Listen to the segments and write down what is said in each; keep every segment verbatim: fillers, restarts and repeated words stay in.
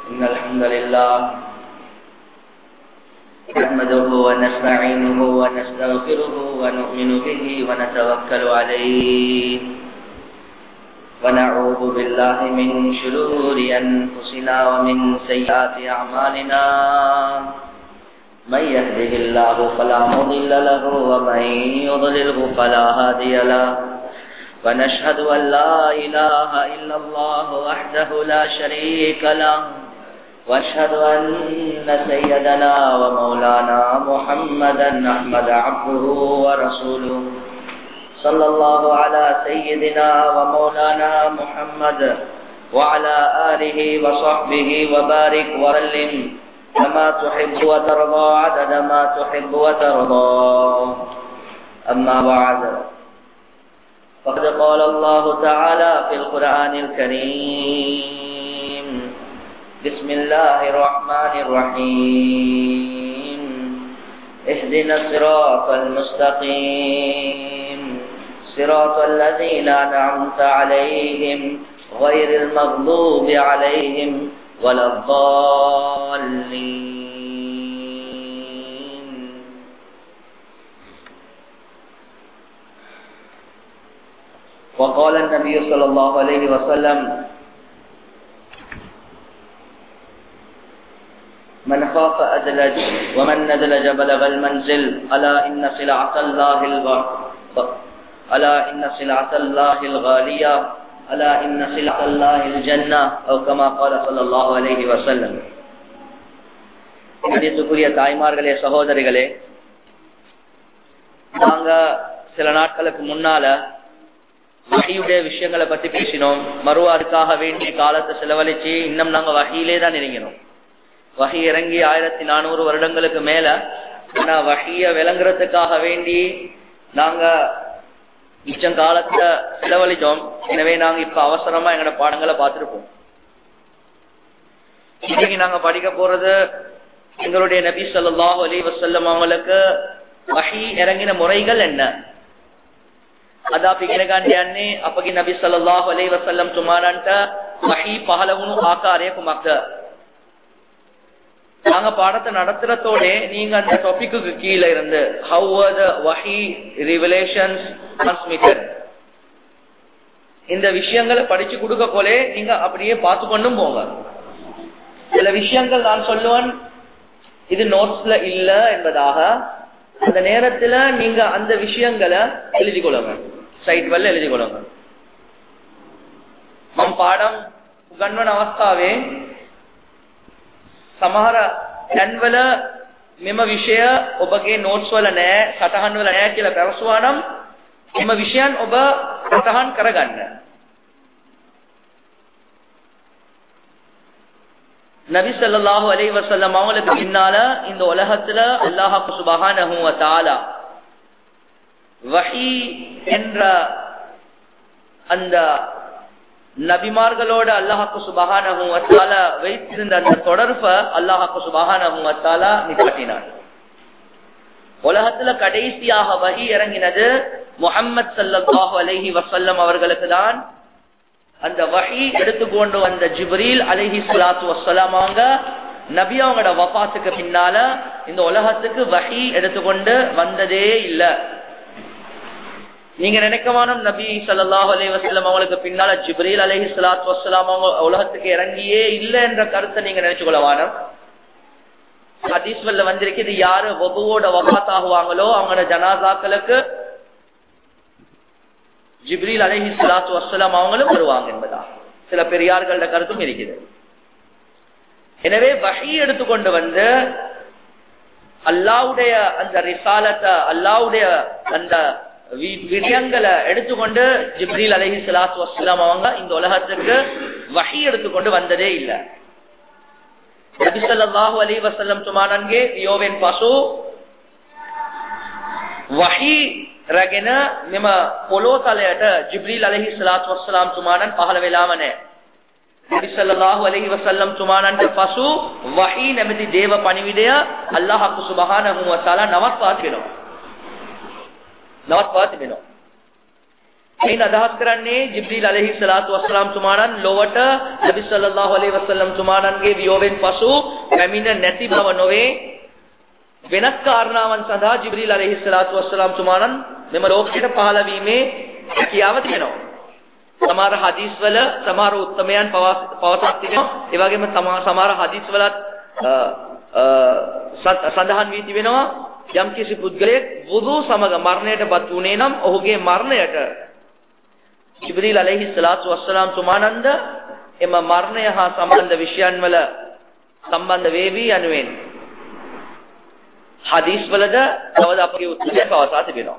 إن الحمد لله نحمده ونستعينه ونستغفره ونؤمن به ونتوكل عليه ونعوذ بالله من شرور أنفسنا ومن سيئات أعمالنا من يهده الله فلا مضل له ومن يضلله فلا هادي له ونشهد أن لا إله إلا الله وحده لا شريك له واشهد أن سيدنا ومولانا محمدا أحمد عبده ورسوله صلى الله على سيدنا ومولانا محمد وعلى آله وصحبه وبارك وسلم كما تحب وترضى عدد ما تحب وترضى. أما بعد فقد قال الله تعالى في القرآن الكريم: بسم الله الرحمن الرحيم اهدنا الصراط المستقيم صراط الذين أنعمت عليهم غير المغضوب عليهم ولا الضالين. وقال النبي صلى الله عليه وسلم: من خاف أدلج ومن ندلج بلغ المنزل ألا إن سلعة الله ألا إن سلعة الله الغالية ألا إن سلعة الله الجنة أو كما قال صلى الله عليه وسلم. கணியத்துக்குரிய தாய்மார்களே, சகோதரிகளே, நாங்க சில நாட்களுக்கு முன்னால வஹீயுடைய விஷயங்களை பத்தி பேசினோம். மறுவாருக்காக வேண்டிய காலத்தை செலவழிச்சு இன்னும் நாங்க வஹீலே தான் இறங்கினோம். வஹீ இறங்கி ஆயிரத்தி நானூறு வருடங்களுக்கு மேல ஆனா வஹீய விளங்குறதுக்காக வேண்டி நாங்க மிச்சம் காலத்தை செலவழிச்சோம். எனவே நாங்க இப்ப அவசரமா எங்களோட பாடங்களை பார்த்திருப்போம். இன்னைக்கு நாங்க படிக்க போறது எங்களுடைய நபி ஸல்லல்லாஹு அலைஹி வஸல்லம் அவங்களுக்கு வஹீ இறங்கின முறைகள் என்ன. අද අපි ඉගෙන ගන්න යන්නේ අපගේ නබි සල්ලල්ලාහු අලයිහි වසල්ලම් තුමාණන්ට වහී පහළ වුණු ආකාරය කුමක්ද? நாங்க பாடத்தை நடத்துறதோட நீங்க அந்த டாபிக்கு கீழே இருந்து how were the wahi revelations transmitted இந்த விஷயங்களை படிச்சு கொடுக்க போல நீங்க அப்படியே பார்த்து கொண்டும் போங்க. சில விஷயங்கள் நான் சொல்லுவேன் இது நோட்ஸ்ல இல்ல என்பதாக, அந்த நேரத்துல நீங்க அந்த விஷயங்களை எழுதி கொள்ளுங்க, சைட் வல்ல எழுதி கொள்ளுங்க. මම පාඩම් උගන්වන අවස්ථාවේ සමහර දැන්වල මෙම විෂය ඔබගේ නෝට්ස් වල නැහැ, සටහන් වල නැහැ කියලා පැවසුවා නම් මෙම විෂයන් ඔබ සටහන් කරගන්න. நபி ஸல்லல்லாஹு அலைஹி வஸல்லம் அவங்களுக்கு பின்னால இந்த உலகத்துல அல்லாஹ் சுப்ஹானஹு வ தஆலா வஹீ என்ற அந்த நபிமார்களோட அல்லாஹ் சுப்ஹானஹு வ தஆலா வைத்திருந்த அந்த தொடர்பை அல்லாஹ் சுப்ஹானஹு வ தஆலா நிப்பாட்டினார். உலகத்துல கடைசியாக வஹீ இறங்கினது முஹம்மது ஸல்லல்லாஹு அலைஹி வஸல்லம் அவர்களுக்கு தான். அந்த வஹீ எடுத்துக்கொண்டு வந்த ஜிப்ரீல் அலைஹி ஸலாத்து வஸ்ஸலாம் அவங்க நபி அவங்களோட வஃபாத்துக்கு பின்னால இந்த உலகத்துக்கு வஹீ எடுத்துக்கொண்டு வந்ததே இல்ல. நீங்க நினைக்கவானும் நபி ஸல்லல்லாஹு அலைஹி வஸல்லம் அவங்களுக்கு பின்னால ஜிப்ரீல் அலைஹி ஸலாத்து வஸ்ஸலாம் அவங்க உலகத்துக்கு இறங்கியே இல்ல என்ற கருத்தை நீங்க நினைச்சு கொள்ளவானும். ஹதீஸ்ல வந்திருக்கு, யாரு வபுவோட வஃபாத் ஆகுவாங்களோ அவங்களோட ஜனாசாக்களுக்கு ஜிப்ரீல் அலைஹி ஸலாத்து வஸ்ஸலாம் அவங்களும் வருவாங்க என்பதா சில பெரியார்களோட கருத்தும் இருக்குது. எனவே வஹீ எடுத்துக்கொண்டு வந்து அல்லாஹ்வுடைய அந்த ரிசாலத்தை, அல்லாஹ்வுடைய அந்த விடயங்களை எடுத்துக்கொண்டு ஜிப்ரீல் அலைஹி ஸலாத்து வஸ்ஸலாம் அவங்க இந்த உலகத்துக்கு வஹீ எடுத்துக்கொண்டு வந்ததே இல்ல. நபி ஸல்லல்லாஹு அலைஹி வஸல்லம் துமானන්ගේ යෝවෙන් පසු වහී රැගෙන මෙම පොළොව තලයට ජිබ්‍රීල් අලයිහි සලාතු වස්සලාම් තුමාණන් පහළ වෙලාම නැහැ. නබි සල්ලල්ලාහු අලයිහි වසල්ලම් තුමාණන්ට පසු වහී නැමැති දේව පණිවිඩය අල්ලාහ් සුබ්හානහු වතාලා නවත්වා තිබෙනවා. නවත්වා තිබෙනවා. මේ අදහස් කරන්නේ ජිබ්‍රීල් අලයිහි සලාතු වස්සලාම් තුමාණන් ලොවට නබි සල්ලල්ලාහු අලයිහි වසල්ලම් තුමාණන්ගේ වියෝවෙන් පසු පැමිණ නැති බව නොවේ. වෙනත් කාරණාවන් සඳහා ජිබ්‍රීල් අලයිහි සලාතු වස්සලාම් තුමාණන් මෙම ලෝකයට පහළ වීමේ හැකියාව තියෙනවා. සමහර හදීස් වල සමහර උත්තමයන් පවසක් තිබෙනවා. ඒ වගේම සමහර හදීස් වලත් සඳහන් වී තිබෙනවා යම් කිසි පුද්ගලයෙක් වුදු සමග මරණයටපත් වුණේ නම් ඔහුගේ මරණයට ජිබ්‍රීල් අලයිහි සලාතු වස්සලාම් තුමාණන්ද එම මරණය හා සම්බන්ධ විෂයන් වල සම්බන්ධ වේවි යනුවෙන් ஹதீஸ் வலத தவத අපගේ උත්තරය පවසා තිබෙනවා.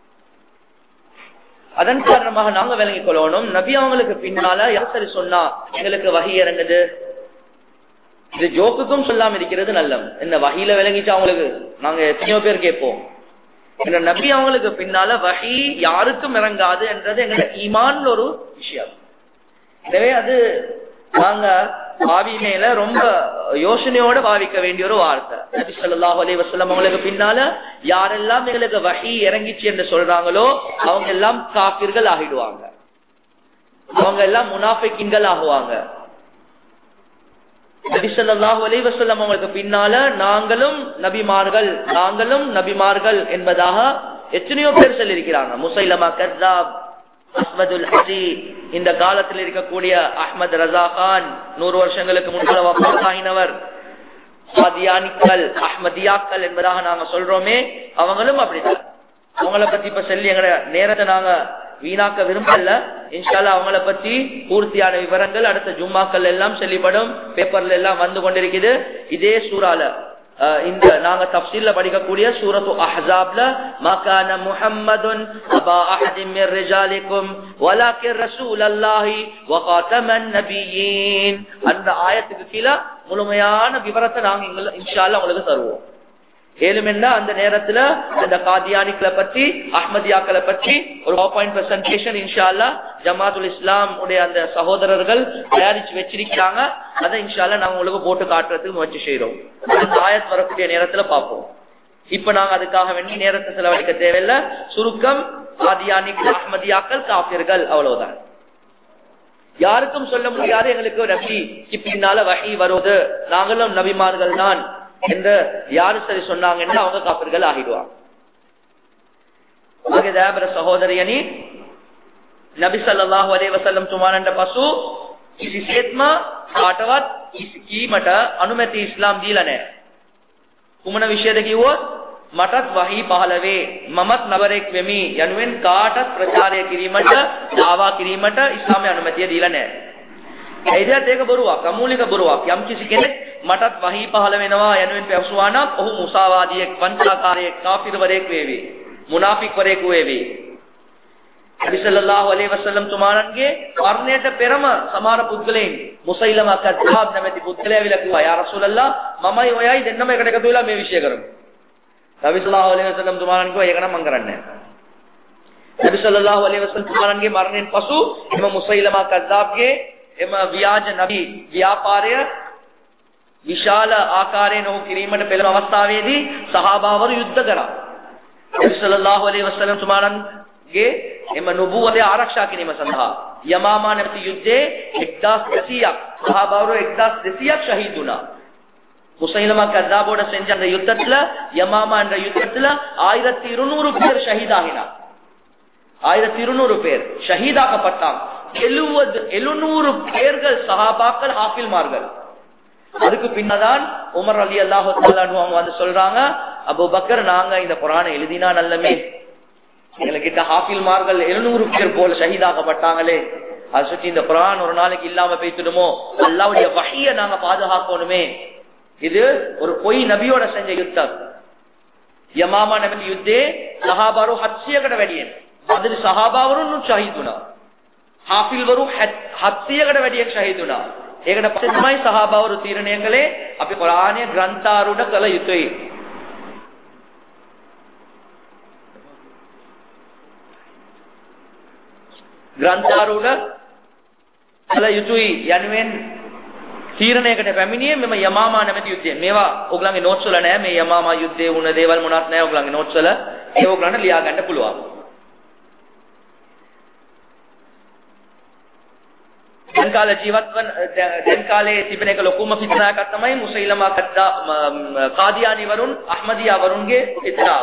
அதன் காரணமாக நாங்க விளங்கிக் கொள்ளணும் நபி அவங்களுக்கு பின்னால யாசரி சொன்னா எங்களுக்கு வஹி இறங்குது. இது ஜோக்குக்கும் சொல்லாம இருக்கிறது நல்லம். என்ன வஹில விளங்கிச்சா அவங்களுக்கு நாங்க எத்தனையோ பேர் கேட்போம். என்ன நபி அவங்களுக்கு பின்னால வஹி யாருக்கும் இறங்காது என்றது எங்க ஈமான்ல ஒரு விஷயம். எனவே அது நாங்க பாவி மேல ரொம்ப யோசனையோட பாவிக்க வேண்டிய ஒரு வார்த்தை. நபி ஸல்லல்லாஹு அலைஹி வஸல்லம் அவங்களுக்கு பின்னால யாரெல்லாம் எங்களுக்கு வஹி இறங்கிச்சு என்று சொல்றாங்களோ அவங்க எல்லாம் காஃபிர்கள் ஆகிடுவாங்க, அவங்க எல்லாம் முனாஃபிகீன்கள் ஆகுவாங்க. நபி ஸல்லல்லாஹு அலைஹி வஸல்லம் அவங்களுக்கு பின்னால நாங்களும் நபிமார்கள் நாங்களும் நபிமார்கள் என்பதாக எத்தனையோ பேர் சொல்லியிருக்கிறாங்க. முசைலமா கஸ்ஸாப், அஸ்வதுல் ஹஜி, இந்த காலத்தில் இருக்கக்கூடிய அஹ்மத் ரஸா கான், நூறு வருஷங்களுக்கு முன்னால் வஃபாத்தாகினவர், காதியானிக்கள், அஹ்மதியாக்கள் என்பதாக நாங்க சொல்றோமே அவங்களும் அப்படிதான். அவங்கள பத்தி இப்ப சொல்லி எங்க நேரத்தை நாங்க வீணாக்க விரும்பல. இன்ஷா அல்லாஹ் அவங்கள பத்தி பூர்த்தியான விவரங்கள் அடுத்த ஜும்மாக்கள் எல்லாம் சொல்லப்படும், பேப்பர்ல எல்லாம் வந்து கொண்டிருக்குது. இதே சூறால இந்த நாங்க தஃப்சீல்ல படிக்கக்கூடிய சூரத்து அஹ்ஸாப்ல மகான முஹம்மதுன் அபா அஹதின் மிர் ரிஜாலிக்கும் வலாக்கிர் ரசூலல்லாஹி வ காதமன் நபியீன் அந்த ஆயத்துக்கு கீழே முழுமையான விவரத்தை நாங்க இன்ஷா அல்லாஹ் உங்களுக்கு தருவோம். ஏழுமென்னா அந்த நேரத்துல அந்த காதியானிக்களை பத்தி அஹ்மதியாக்களை பற்றி ஒரு பவர்பாயிண்ட் பிரசன்டேஷன் இன்ஷா அல்லாஹ் ஜமாத்துல் இஸ்லாம் உடைய அந்த சகோதரர்கள் தயாரிச்சு வச்சிருக்காங்க. அதை இன்ஷா அல்லாஹ் நாங்க உங்களுக்கு போட்டு காட்டுறதுக்கு முயற்சி செய்யறோம். அந்த ஆயத் வரக்கூடிய நேரத்துல பார்ப்போம். இப்ப நாங்க அதுக்காக வேண்டி நேரத்தை செலவழிக்க தேவையில்லை. சுருக்கம், காதியானிக்கள் அஹ்மதியாக்கள் காஃபிர்கள், அவ்வளவுதான். யாருக்கும் சொல்ல முடியாது எங்களுக்கு நபிக்கு பின்னால வஹி வருவது, நாங்களும் நபிமார்கள் தான் என்று யாரு சரி சொன்னாங்கன்னா அவங்க காபிர்கள் ஆகிடுவாங்க. சகோதரியனி நபி ஸல்லல்லாහු අලයිහි වසල්ලම් තුමාණන්ට පසු කිසිසේත්ම කාටවත් කීමට අනුමැති ඉස්ලාම් දීලා නැහැ. කුමන විශේෂද කිව්වොත් මටත් වහී පහළ වේ, මමත් නබරෙක් වෙමි යනුවෙන් කාටත් ප්‍රචාරය කිරීමට දාවා කිරීමට ඉස්ලාමයේ අනුමැතිය දීලා නැහැ. ඒකත් ඒක බොරුවක්, අමූලික බොරුවක්. යම් කිසි කෙනෙක් මටත් වහී පහළ වෙනවා යනුවෙන් පැවසුවා නම් ඔහු මුසාවාදියෙක්, වංචාකාරයෙක්, කාෆිරවරයෙක් වේවි, මුනාෆික්වරයෙක් වේවි. නබි සල්ලල්ලාහු අලයිහි වසල්ලම් තුමාණන්ගේ මරණයට පෙරම සමහර පුද්ගලයන් මුසයිලමා කද්දාබ් නැමැති පුද්ගලයා විලා කිව්වා යා රසූලල්ලාහ මමයි ඔයයි දෙන්නම එකට එකතු වෙලා මේ විශ්ය කරමු. නබි සල්ලල්ලාහු අලයිහි වසල්ලම් තුමාණන් කිව්වා ඒක නම් මම කරන්නේ නැහැ. නබි සල්ලල්ලාහු අලයිහි වසල්ලම් තුමාණන්ගේ මරණයෙන් පසු එම මුසයිලමා කද්දාබ්ගේ එම ව්‍යාජ නබි ව්‍යාපාරය විශාල ආකාරයෙන් ඔහු කිරීමට පෙළෙන අවස්ථාවේදී සහාබාවරු යුද්ධ කරා. නබි සල්ලල්ලාහු අලයිහි වසල්ලම් තුමාණන්ගේ එම නුබුවතේ ආරක්ෂා කිරීම සඳහා යමාමා නැති යුද්ධයේ එක්දාස් දෙසීයක් සහාබාවරු එක්දාස් දෙසීයක් ஷஹீத் වුණා. முசைலமா கஸ்ஸாபோட செஞ்ச அந்த யுத்தத்துல யமாமா என்ற யுத்தத்துல ஆயிரத்தி இருநூறு பேர் ஷஹீதாகினார். ஆயிரத்தி இருநூறு பேர் ஷஹீதாக்கப்பட்டாங்க. எழுபது எழுநூறு பேர்கள் சஹாபாக்கள் ஹாஃபில்மார்கள். அதுக்கு பின்னதான் உமர் ரலியல்லாஹு தஆலா அன்ஹு அவங்க வந்து சொல்றாங்க, அபூபக்கர் நாங்க இந்த குர்ஆனை எழுதினா நல்லமே, எங்ககிட்ட ஹாஃபில்மார்கள் எழுநூறு பேர் போல ஷஹீதாக்கப்பட்டாங்களே, அதை சுற்றி இந்த குர்ஆன் ஒரு நாளைக்கு இல்லாம போய்த்துடுமோ, அல்லாஹ்வுடைய வஹியை நாங்க பாதுகாக்கணுமே. இது ஒரு பொய் நபியோட செஞ்ச யுத்தம். யமாமா நபி யுத்தே சஹாபாரு ஹத்ஸியකට වැඩියෙන් බදර් සහාබාවරුන් ஷஹීද් වුණා. හාෆිල්වරු හත්සියකට වැඩියෙන් ෂහීද් වුණා. ඒකට පස්සේ තමයි සහාබාවරු තීරණය කළේ අපි කුර්ආනය ග්‍රන්ථාරූඪ කළ යුතුයි. ග්‍රන්ථාරූඪ කළ යුතුයි යනුවෙන් තීරණයකට පැමිණියේ මෙම යමාමා නැමැති යුද්ධය. මේවා ඔයගලගේ නෝට්ස් වල නැහැ. මේ යමාමා යුද්ධයේ වුණ දේවල් මොනවත් නැහැ ඔයගලගේ නෝට්ස් වල. ඒක ඔයගලන්ට ලියා ගන්න පුළුවන්. දැන් කාලේ ජීවත් වන දැන් කාලේ තිබෙන එක ලොකුම ෆිත්නාවක් තමයි මුසයිලමා කද්දා කාදියානි වරුන් අහ්මදියා වරුන්ගේ ෆිත්නාව.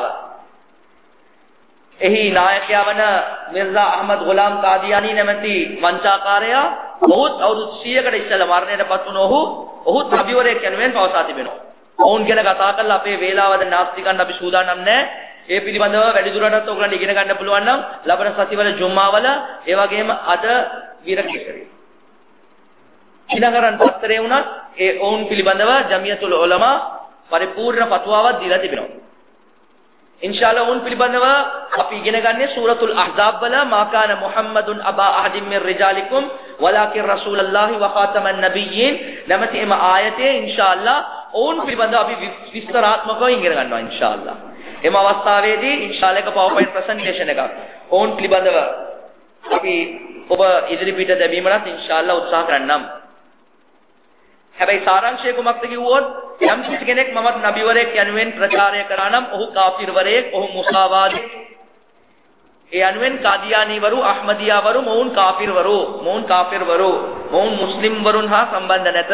එහි නායකයා වන මිර්සා අහමද් ගුලාම් කාදියානි නැමැති වංචාකාරයා ඔහුත් අවුරුදු සීයකට ඉස්සෙල්ලා මරණයටපත් වුණ ඔහු ඔහුත් නබිවරයෙක් යනුවෙන් පවසා තිබෙනවා. ඔවුන් ගැන කතා කරලා අපේ වේලාවද නාස්ති ගන්න අපි සූදානම් නැහැ. ඒ පිළිබඳව වැඩි දුරටත් ඔයගලන්ට ඉගෙන ගන්න පුළුවන් නම් ලබන සතිවල ජුම්මාවල ඒ වගේම අද විරකේසරේ. ඊළඟරන් පත්තරේ වුණත් ඒ ඔවුන් පිළිබඳව ජමියතුල් උලමා පරිපූර්ණ ෆත්වාවක් දීලා තිබෙනවා. ඉන්ෂාල්ලාහ් ඔවුන් පිළිබඳව අපි ඉගෙන ගන්නේ සූරතුල් අහ්සාබ් වල මා කාන මුහම්මදුන් අබා අහදින් මින් රිජාලිකුම් වලාකින් රසූලල්ලාහි ව ඛාතමන් නබිය්‍යීන් නැමැති එම ආයතේ ඉන්ෂාල්ලාහ් ඔවුන් පිළිබඳව අපි විස්තරාත්මකව ඉගෙන ගන්නවා ඉන්ෂාල්ලාහ්. එම අවස්ථාවේදී ඉන්ෂාල්ලාහ් එක PowerPoint presentation එකක් ඔවුන් පිළිබඳව අපි ඔබ ඉදිරිපිට දැමීමට ඉන්ෂාල්ලාහ් උත්සාහ කරන්නම්. හැබැයි සාරාංශය කුමක්ද කිව්වොත් යම් කිසි කෙනෙක් මමත් නබිවරයෙක් යනුවෙන් ප්‍රචාරය කරා නම් ඔහු කාෆිර්වරයෙක්, ඔහු මුසාවාදෙක්. ඒ යනුවෙන් කාදියානීවරු, අහ්මදියාවරු මොවුන් කාෆිර්වරු, මොවුන් කාෆිර්වරු, මොවුන් මුස්ලිම් වරුන් හා සම්බන්ධ නැත.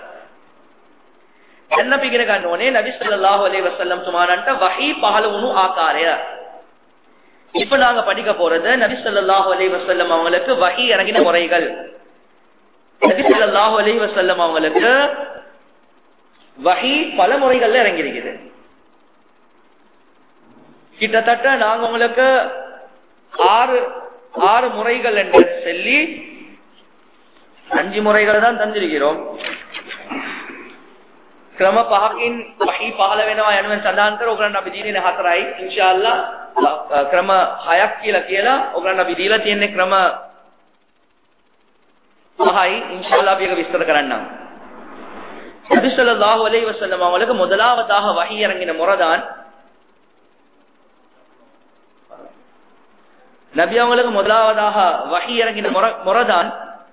එන්න අපි ඉගෙන ගන්න ඕනේ නබි සල්ලල්ලාහු අලයිහි වසල්ලම් තුමාණන්ට වහී පහළ වුණු ආකාරය. இப்ப நாங்க படிக்க போறது நபி ஸல்லல்லாஹு அலைஹி வஸல்லம் அவங்களுக்கு வஹி இறங்கின முறைகள். நபி ஸல்லல்லாஹு அலைஹி வஸல்லம் அவங்களுக்கு வஹி பல முறைகள்ல இறங்கி இருக்குது. கிட்டத்தட்ட நாங்க உங்களுக்கு ஆறு ஆறு முறைகள் என்று சொல்லி அஞ்சு முறைகள் தான் தந்திருக்கிறோம். ක්‍රම පහකින් වහී පහළ වෙනවා යනුවෙන් සඳහන් කර ඔයගලන්ට අපි දීන්නේ හතරයි ඉන්ෂාඅල්ලා. ක්‍රම හයක් කියලා කියලා ඔයගලන්ට අපි දීලා තියෙන්නේ ක්‍රම පහයි ඉන්ෂාඅල්ලා අපි ඒක විස්තර කරන්නම්. நபி ஸல்லல்லாஹு அலைஹி வஸல்லம் அவங்களுக்கு முதலாவதாக வஹி இறங்கின முறைதான் நபி அவங்களுக்கு முதலாவதாக வஹி இறங்கின முறைதான்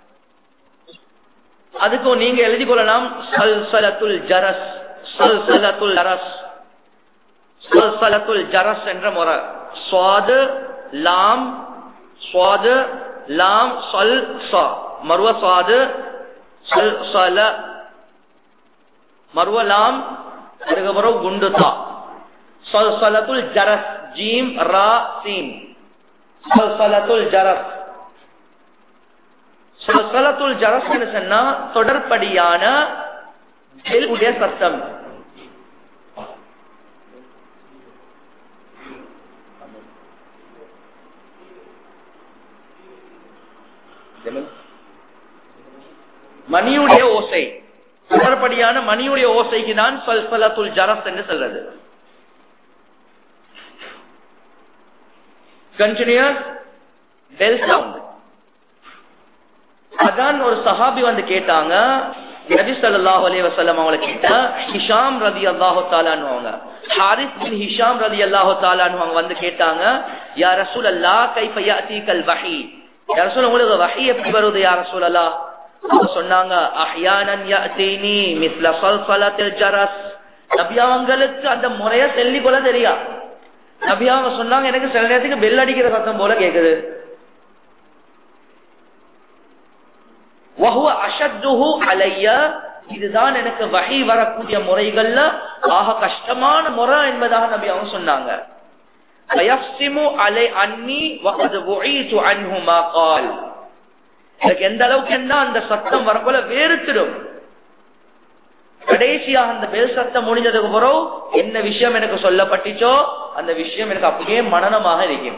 அதுக்கு நீங்க எழுதி கொள்ளலாம் சல்சலத்துல் ஜரஸ். சல்சலத்துல் ஜரஸ் சல்சலத்துல் ஜரஸ் என்ற முறை. ஸ்வாது லாம் ஸ்வாது லாம் சல் ச மர்வ ஸ்வாது சல் சல மர்வ லாம் அதுக்கப்புறம் குண்டு தா. சல்சலத்துல் ஜரஸ் ஜீம் ரா சீன். சல்சலத்துல் ஜரஸ் சலசலத்துல் ஜரஸ் சொன்னா தொடர்படியான உடைய சத்தம். மணியுடைய ஓசை, தொடர்படியான மணியுடைய ஓசைக்கு தான் சல்சலத்துல் ஜரஸ் என்று சொல்றது. Continuous bell sound. அதான் ஒரு சஹாபி வந்து கேட்டாங்க நபி ஸல்லல்லாஹு அலைஹி வஸல்லம் அவங்கள கிட்ட ஹிஷாம் ரலியல்லாஹு தஆலா அன்ஹு அவங்க ஹாரிஸ் பின் ஹிஷாம் ரலியல்லாஹு தஆலா அன்ஹு அவங்க வந்து கேட்டாங்க யா ரசூலல்லாஹ் கைஃப யாதீகல் வஹி. யா ரசூல் உங்களுக்கு வஹி எப்படி வருது யா ரசூலல்லாஹ்? அவங்க சொன்னாங்க அஹ்யானன் யாதீனி மிஸ்ல சல்சலத்தில் ஜரஸ். நபி அவங்களுக்கு அந்த முறைய சொல்லி கொள்ள தெரியா. நபி அவங்க சொன்னாங்க எனக்கு சில நேரத்துக்கு பெல் அடிக்கிற சத்தம் போல கேக்குது. வஹுவ அஷத்துஹு அலைய, இதுதான் எனக்கு வஹி வரக்கூடிய முறைகள்ல ஆக கஷ்டமான முறை என்பதாக நபி அவங்க சொன்னாங்க. வயஃப்சிமு அலை அன்னி வகத் உஈது அன்ஹு மா قال. எனக்கு எந்த அளவுக்கு என்ன அந்த சத்தம் வரப்போல வேறுத்திடும். கடைசியாக அந்த பெல் சத்தம் முடிஞ்சதுக்கு பிறகு என்ன விஷயம் எனக்கு சொல்லப்பட்டுச்சோ அந்த விஷயம் எனக்கு அப்படியே மனனமாக இருக்கும்.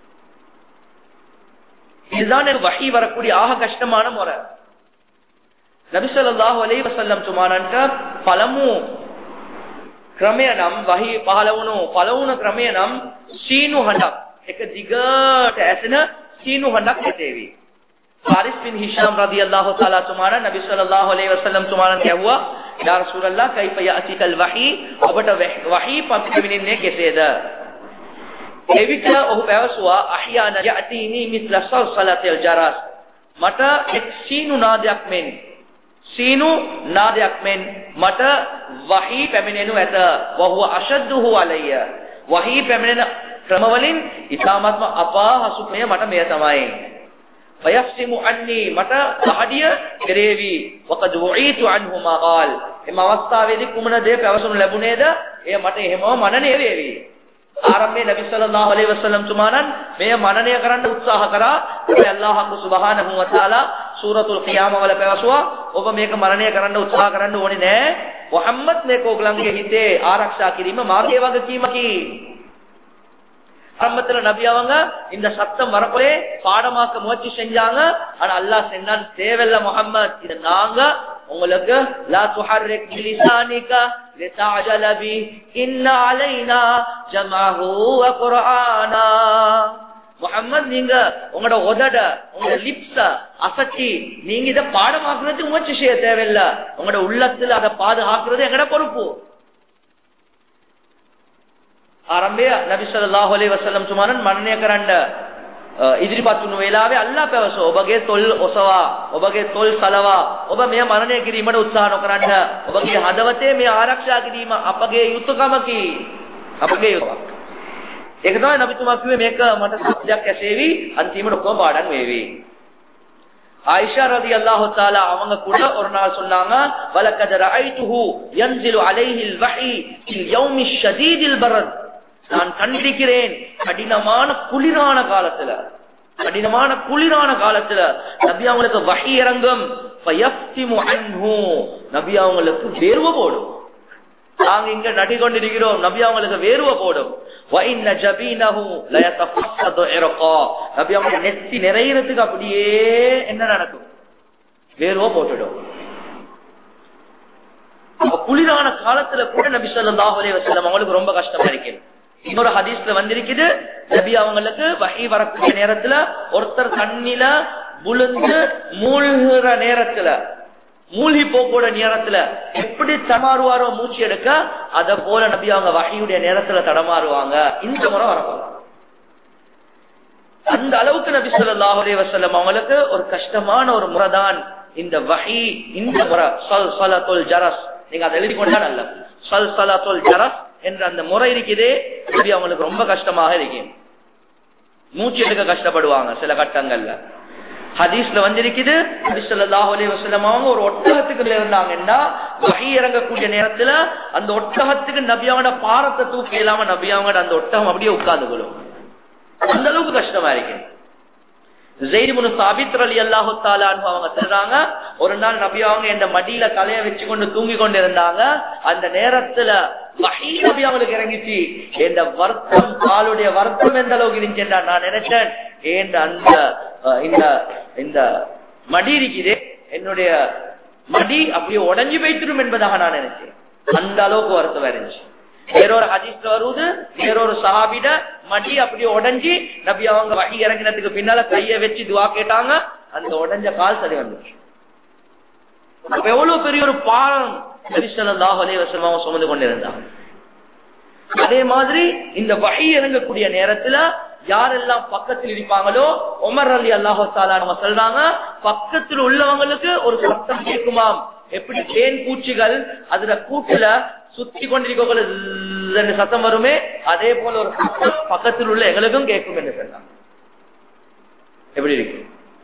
இதுதான் எனக்கு வஹி வரக்கூடிய ஆக கஷ்டமான முறை. නබි සල්ලල්ලාහු අලයිහි වසල්ලම් තුමාණන්ට පළමු ක්‍රමය නම් වහී පහළ වුණු පළවුණ ක්‍රමය නම් සීනු හඬක්. එක දිගට ඇසෙන සීනු හඬක් ඇතේවි. හාරිස් බින් හිෂාම් රදියල්ලාහු තාලා තුමාණන් නබි සල්ලල්ලාහු අලයිහි වසල්ලම් තුමාණන් කියුවා යා රසූලල්ලාහ් කයිෆ යഅතිකල් වහී, ඔබට වහී පත්විනින්නේ කෙසේද? එවිට ඔහු පැවසුවා අහ්යාන යഅතිනි මිස්ල සල්සලතිල් ජරස්. මට එක් සීනු නාදයක් මෙන් සීනු නාදයක් මෙන් මට වහී පැමිණෙනු ඇත. වහුව අෂද්දුහු අලය. වහී පැමිණෙන ක්‍රමවලින් ඉතාමත්ම අපහසුකමය මට මෙය තමයි. فيفسم عني මට දහඩිය කෙරේවි وقد وعيت عنه ما قال එම අවස්ථාවේදී කුමන දේ පැවසුණු ලැබුණේද එය මට එහෙමම මනනය වේවි. ආරම්භයේ නබි සල්ලල්ලාහු අලයිහි වසල්ලම් තුමාණන් මෙය මනනය කරන්න උත්සාහ කරා. ඒ අල්ලාහ් සුබ්හානහු වතාලා සූරතුල් ඛියාමා වල පැවසුවා ඔබ මේක මනනය කරන්න උත්සාහ කරන්න ඕනේ නෑ. මුහම්මද් මේක ඔයගලන්ගේ හිතේ ආරක්ෂා කිරීම මාගේ වගකීමකි. ஆரம்பத்துல நபி அவங்க இந்த சத்தம் வரப்போலே பாடமாக்க முயற்சி செஞ்சாங்க. ஆனா அல்லாஹ் சொன்னான் தேவையில்ல முஹம்மத், இது நாங்க உங்களுக்கு லா துஹர்ரிக் பிலிசானிகா லிதஅஜல பி இன்ன அலைனா ஜமஅஹு வ குர்ஆனா. முஹம்மத் நீங்க உங்களோட உதட உங்களோட லிப்ஸ அசச்சி நீங்க இத பாடமாக்குறதுக்கு முயற்சி செய்ய தேவையில்ல. உங்களோட உள்ளத்துல அதை பாதுகாக்கிறது எங்கட பொறுப்பு. ආරම්භය නබි සල්ලල්ලාහු අලයිහි වසල්ලම් තුමාණන් මරණය කරන්න ඉදිරිපත් වුණු වෙලාවේ අල්ලාහ් පැවසුවා ඔබගේ තොල් ඔසවා ඔබගේ තොල් සලවා ඔබ මෙය මරණය කිරීමට උත්සාහ නොකරන්න. ඔබගේ හදවතේ මේ ආරක්ෂා කිරීම අපගේ යුතුයකමකි. අපගේ යුතුයකම. ඒක තමයි නබිතුමා කිව්වේ මේක මට සත්‍යයක් ඇසේවි අන්තිමට ඔක්කොම පාඩම් වේවි. ஆயிஷா ரலியல்லாஹு தஆலா அவங்க கூட ஒரு நாள் சொன்னாங்க வலக்கத ரஐதுஹு ينزل عليه الوحي في اليوم الشديد البرد. நான் கண்டிருக்கிறேன் கடினமான குளிரான காலத்துல கடினமான குளிரான காலத்துல நபி அவங்களுக்கு வஹி இறங்கும் ஃபயஃப்திமு அன்ஹு நபி அவங்களுக்கு வேர்வை போடும். நாங்க இங்க நடி கொண்டிருக்கிறோம் நபி அவங்களுக்கு வேர்வை போடும். வ இன்ன ஜபீனஹு ல யதஃபஸது இர்கா நபி அவங்க நெத்தி நிறையிறதுக்கு அப்படியே என்ன நடக்கும் வேர்வை போட்டுடும். குளிரான காலத்துல கூட நபி ஸல்லல்லாஹு அலைஹி வஸல்லம் அவங்களுக்கு ரொம்ப கஷ்டமா இருக்கு. இன்னொரு ஹதீஸ்ல வந்திருக்குது நபி அவங்களுக்கு வஹி வரக்கூடிய நேரத்துல ஒருத்தர் தண்ணில விழுந்து மூழ்கிற நேரத்துல மூழ்கி போகக்கூடிய நேரத்துல எப்படி தடமாறுவாரோ மூச்சு எடுக்க அத போல நபி அவங்க வஹியுடைய நேரத்துல தடமாறுவாங்க. இந்த முறை வரப்போறாங்க. அந்த அளவுக்கு நபி ஸல்லல்லாஹு அலைஹி வஸல்லம் அவங்களுக்கு ஒரு கஷ்டமான ஒரு முறைதான் இந்த வஹி. இந்த முறை சல்சலத்துல் ஜரஸ் நீங்க அதை எழுதி கொண்டா நல்ல சல்சலத்துல் ஜரஸ் என்ற அந்த முறை இருக்குதே நபி அவங்களுக்கு ரொம்ப கஷ்டமாக இருக்கு. மூச்சு எடுக்க கஷ்டப்படுவாங்க சில கட்டங்கள்ல. ஹதீஸ்ல வந்திருக்குது நபி ஸல்லல்லாஹு அலைஹி வஸல்லம் அவங்க ஒரு ஒட்டகத்துக்குள்ள இருந்தாங்கன்னா வஹி இறங்கக்கூடிய நேரத்துல அந்த ஒட்டகத்துக்கு நபியாவோட பாரத்தை தூக்கி இல்லாம நபியாவோட அந்த ஒட்டகம் அப்படியே உட்கார்ந்து கொள்ளும். அந்த அளவுக்கு கஷ்டமா இருக்கு. ஸைத் இப்னு சாபித் ரலியல்லாஹு தஆலா அன்ஹு அவங்க சொல்றாங்க ஒரு நாள் நபி அவங்க இந்த மடியில தலையை வச்சு கொண்டு தூங்கி கொண்டு இருந்தாங்க. அந்த நேரத்துல வஹி நபி அவங்களுக்கு இறங்கிச்சு. இந்த வருத்தம் காலுடைய வருத்தம் எந்த அளவுக்கு இருந்துச்சுன்னா நான் நினைச்சேன் ஏன் அந்த இந்த இந்த மடி இருக்குதே என்னுடைய மடி அப்படியே உடஞ்சி வைத்திரும் என்பதாக நான் நினைச்சேன். அந்த அளவுக்கு வருத்தம் இருந்துச்சு. வேறொரு ஹதீஸ்ல வருவது வேறொரு சஹாபிட மடி அப்படியே உடஞ்சி நபி அவங்க வஹி இறங்கினதுக்கு பின்னால கையை வச்சு துவா கேட்டாங்க. அந்த உடஞ்ச கால் சரி வந்துச்சு. அப்ப எவ்வளவு பெரிய ஒரு பாலம் நபி ஸல்லல்லாஹு அலைஹி வஸல்லம் சுமந்து கொண்டிருந்தாங்க. அதே மாதிரி இந்த வஹி இறங்கக்கூடிய நேரத்துல யாரெல்லாம் பக்கத்தில் இருப்பாங்களோ உமர் ரலியல்லாஹு தஆலா அவங்க சொல்றாங்க பக்கத்தில் உள்ளவங்களுக்கு ஒரு சத்தம் கேட்குமாம். எப்படி தேன் பூச்சிகள் அதுல கூட்டுல சுத்தி கொண்டிருக்க சத்தம் வருமே அதே போல ஒரு சத்தம் பக்கத்தில் உள்ள எங்களுக்கும் கேட்கும் என்று சொன்னாங்க. எப்படி இருக்கு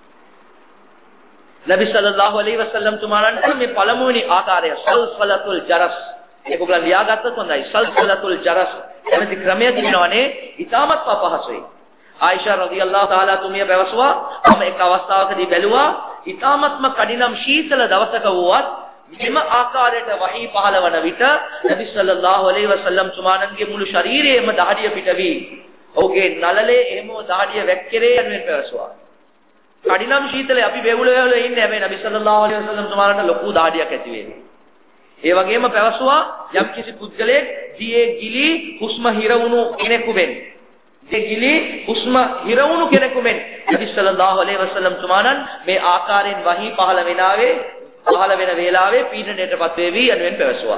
நபி ஸல்லல்லாஹு அலைஹி වසල්ලම් තුමාණන්ට මේ පළමුවෙනි ආකාරය සල්සලතුල් ජරස් ඒකෝගලන් ලියාගත්තත් හොඳයි. සල්සලතුල් ජරස් එමෙති ක්‍රමය කියනවානේ ඉතාමත් අපහසුයි. ආයිෂා රදියල්ලාහු තාලා තුමිය පැවසුවා මම එක් අවස්ථාවකදී බැලුවා ඉතාමත්ම කඩිනම් ශීතල දවසක වුවත් මෙම ආකාරයට වහී පහළ වන විට නබි සල්ලල්ලාහු අලයිහි වසල්ලම් තුමාණන්ගේ මුළු ශරීරයේම දහඩිය පිටවි. ඔහුගේ නළලේ එහෙම දහඩිය වැක්කිරේ යනුවෙන් පැවසුවා. කඩිනම් ශීතලේ අපි වේවුල වේවුල ඉන්නේ හැබැයි නබි සල්ලල්ලාහු අලයිහි වසල්ලම් තුමාණන්ට ලොකු දහඩියක් ඇති වෙන්නේ. ඒ වගේම පැවසුවා යම් කිසි පුද්ගලයෙක් දියේ ගිලි හුස්ම හිරවුණු කෙනෙකු වෙන්නේ. දියේ ගිලි හුස්ම හිරවුණු කෙනෙකු වෙන්නේ. නබි සල්ලල්ලාහු අලයිහි වසල්ලම් තුමාණන් මේ ආකාරයෙන් වහී පහළ වෙනාවේ පහළ වෙන වේලාවේ පීඩණයටපත් වේවි යනුවෙන් පැවසුවා.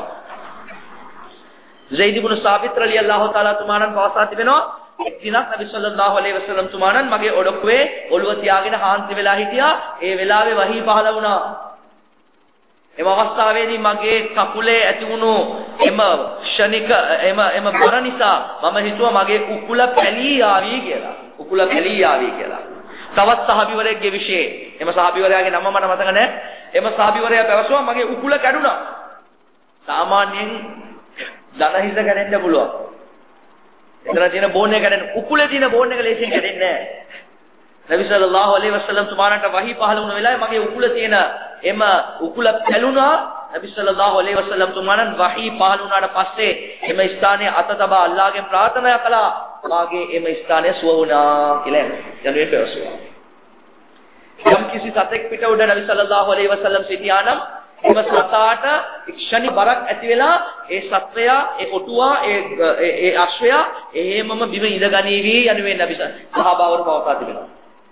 ஸைத் இப்னு சாபித் රලියල්ලාහු තාලා තුමාණන් පවසා තිබෙනවා එක් දිනක් නබි සල්ලල්ලාහු අලයිහි වසල්ලම් තුමාණන් මගේ ඔඩොක්කුවේ ඔළුව තියාගෙන හාන්සි වෙලා හිටියා. ඒ වෙලාවේ වහී පහළ වුණා. එම අවස්ථාවේදී මගේ කකුලේ ඇති වුණු එම ක්ෂණික එම එම බර නිසා මම හිතුවා මගේ උකුල පැලී ආවි කියලා. උකුල පැලී ආවි කියලා. තවත් සහාබිවරයෙක්ගේ විශේෂ. එම සහාබිවරයාගේ නම මට මතක නැහැ. එම සහාබිවරයා පැවසුවා මගේ උකුල කැඩුනා. සාමාන්‍යයෙන් දන හිස කැඩෙන්න පුළුවන්. එතන තියෙන බෝන් එක කැඩෙන උකුලේ තියෙන බෝන් එක ලේසියෙන් කැඩෙන්නේ නැහැ. නබි සල්ලල්ලාහු අලයිහි වසල්ලම් තුමාණන්ට වහී පහළ වුණ වෙලාවේ මගේ උකුල තියෙන එම උකුල කැළුණා. නබි සල්ලල්ලාහු අලයිහි වසල්ලම් තුමාණන් වහී පහළ වුණාට පස්සේ එම ස්ථානයේ අත තබා අල්ලාහ්ගෙන් ප්‍රාර්ථනා කළා. මාගේ එම ස්ථානය සුව වුණා කියලා යනුවේ පැවසුවා. යම් කිසි සතෙක් පිට උඩ නබි සල්ලල්ලාහු අලයිහි වසල්ලම් සිටියා නම් එම සතාට ක්ෂණි බරක් ඇති වෙලා ඒ සත්වයා ඒ කොටුවා ඒ ඒ අශ්වයා එහෙමම බිම ඉඳගනීවි යනුවේ නබි සහාබාවරු පවසා තිබෙනවා.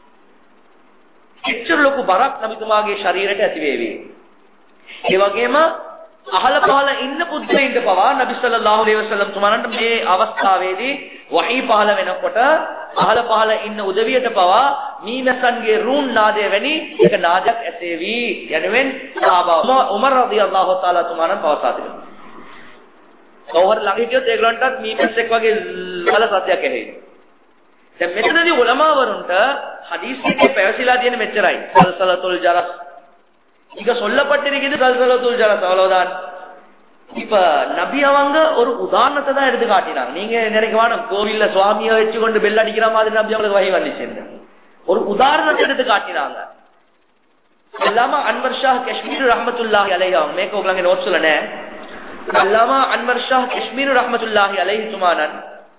එච්චර ලොකු බරක් නබිතුමාගේ ශරීරයට ඇති වේවි. ඒ වගේම අහල පහල ඉන්න පුද්ගලයින්ට පවා නබි සල්ලල්ලාහු අලයිහි වසල්ලම් තුමාණන්ට මේ අවස්ථාවේදී වහී පහල වෙනකොට අහල පහල ඉන්න උදවියට පවා මීමසන්ගේ රුන් නාදය වැනි එක නාදයක් ඇසේවි යනුවෙන් සහාබා උමර් රදියල්ලාහු තාලා තුමාණන් පවසා තිබෙනවා. සෝහර ළඟ හිටියොත් ඒගොල්ලන්ටත් මීමසෙක් වගේ බල සත්‍යයක් ඇහෙයි. දැන් මෙතනදී උලමාවරුන්ට ஹதீஸ் එකේ පැවසිලා තියෙන මෙච්චරයි. සල්සලතුල් ජරස්. இங்க சொல்லப்பட்டிருக்கிறது சல்சலத்துல் ஜலஸ் அவ்வளவுதான். இப்ப நபி அவங்க ஒரு உதாரணத்தை தான் எடுத்து காட்டினாங்க. நீங்க நினைக்கவான கோவில்ல சுவாமியை வச்சுக்கொண்டு பெல் அடிக்கிற மாதிரி நபி அவங்களுக்கு வகை வந்துச்சு. ஒரு உதாரணத்தை எடுத்து காட்டினாங்க. அல்லாமா அன்வர் ஷா காஷ்மீர் ரஹ்மத்துல்லாஹி அலைஹி அவங்க மேக்க உங்களுக்கு நோட் சொல்லனே. அல்லாமா அன்வர் ஷா காஷ்மீர் ரஹ்மத்துல்லாஹி அலைஹி துமானன்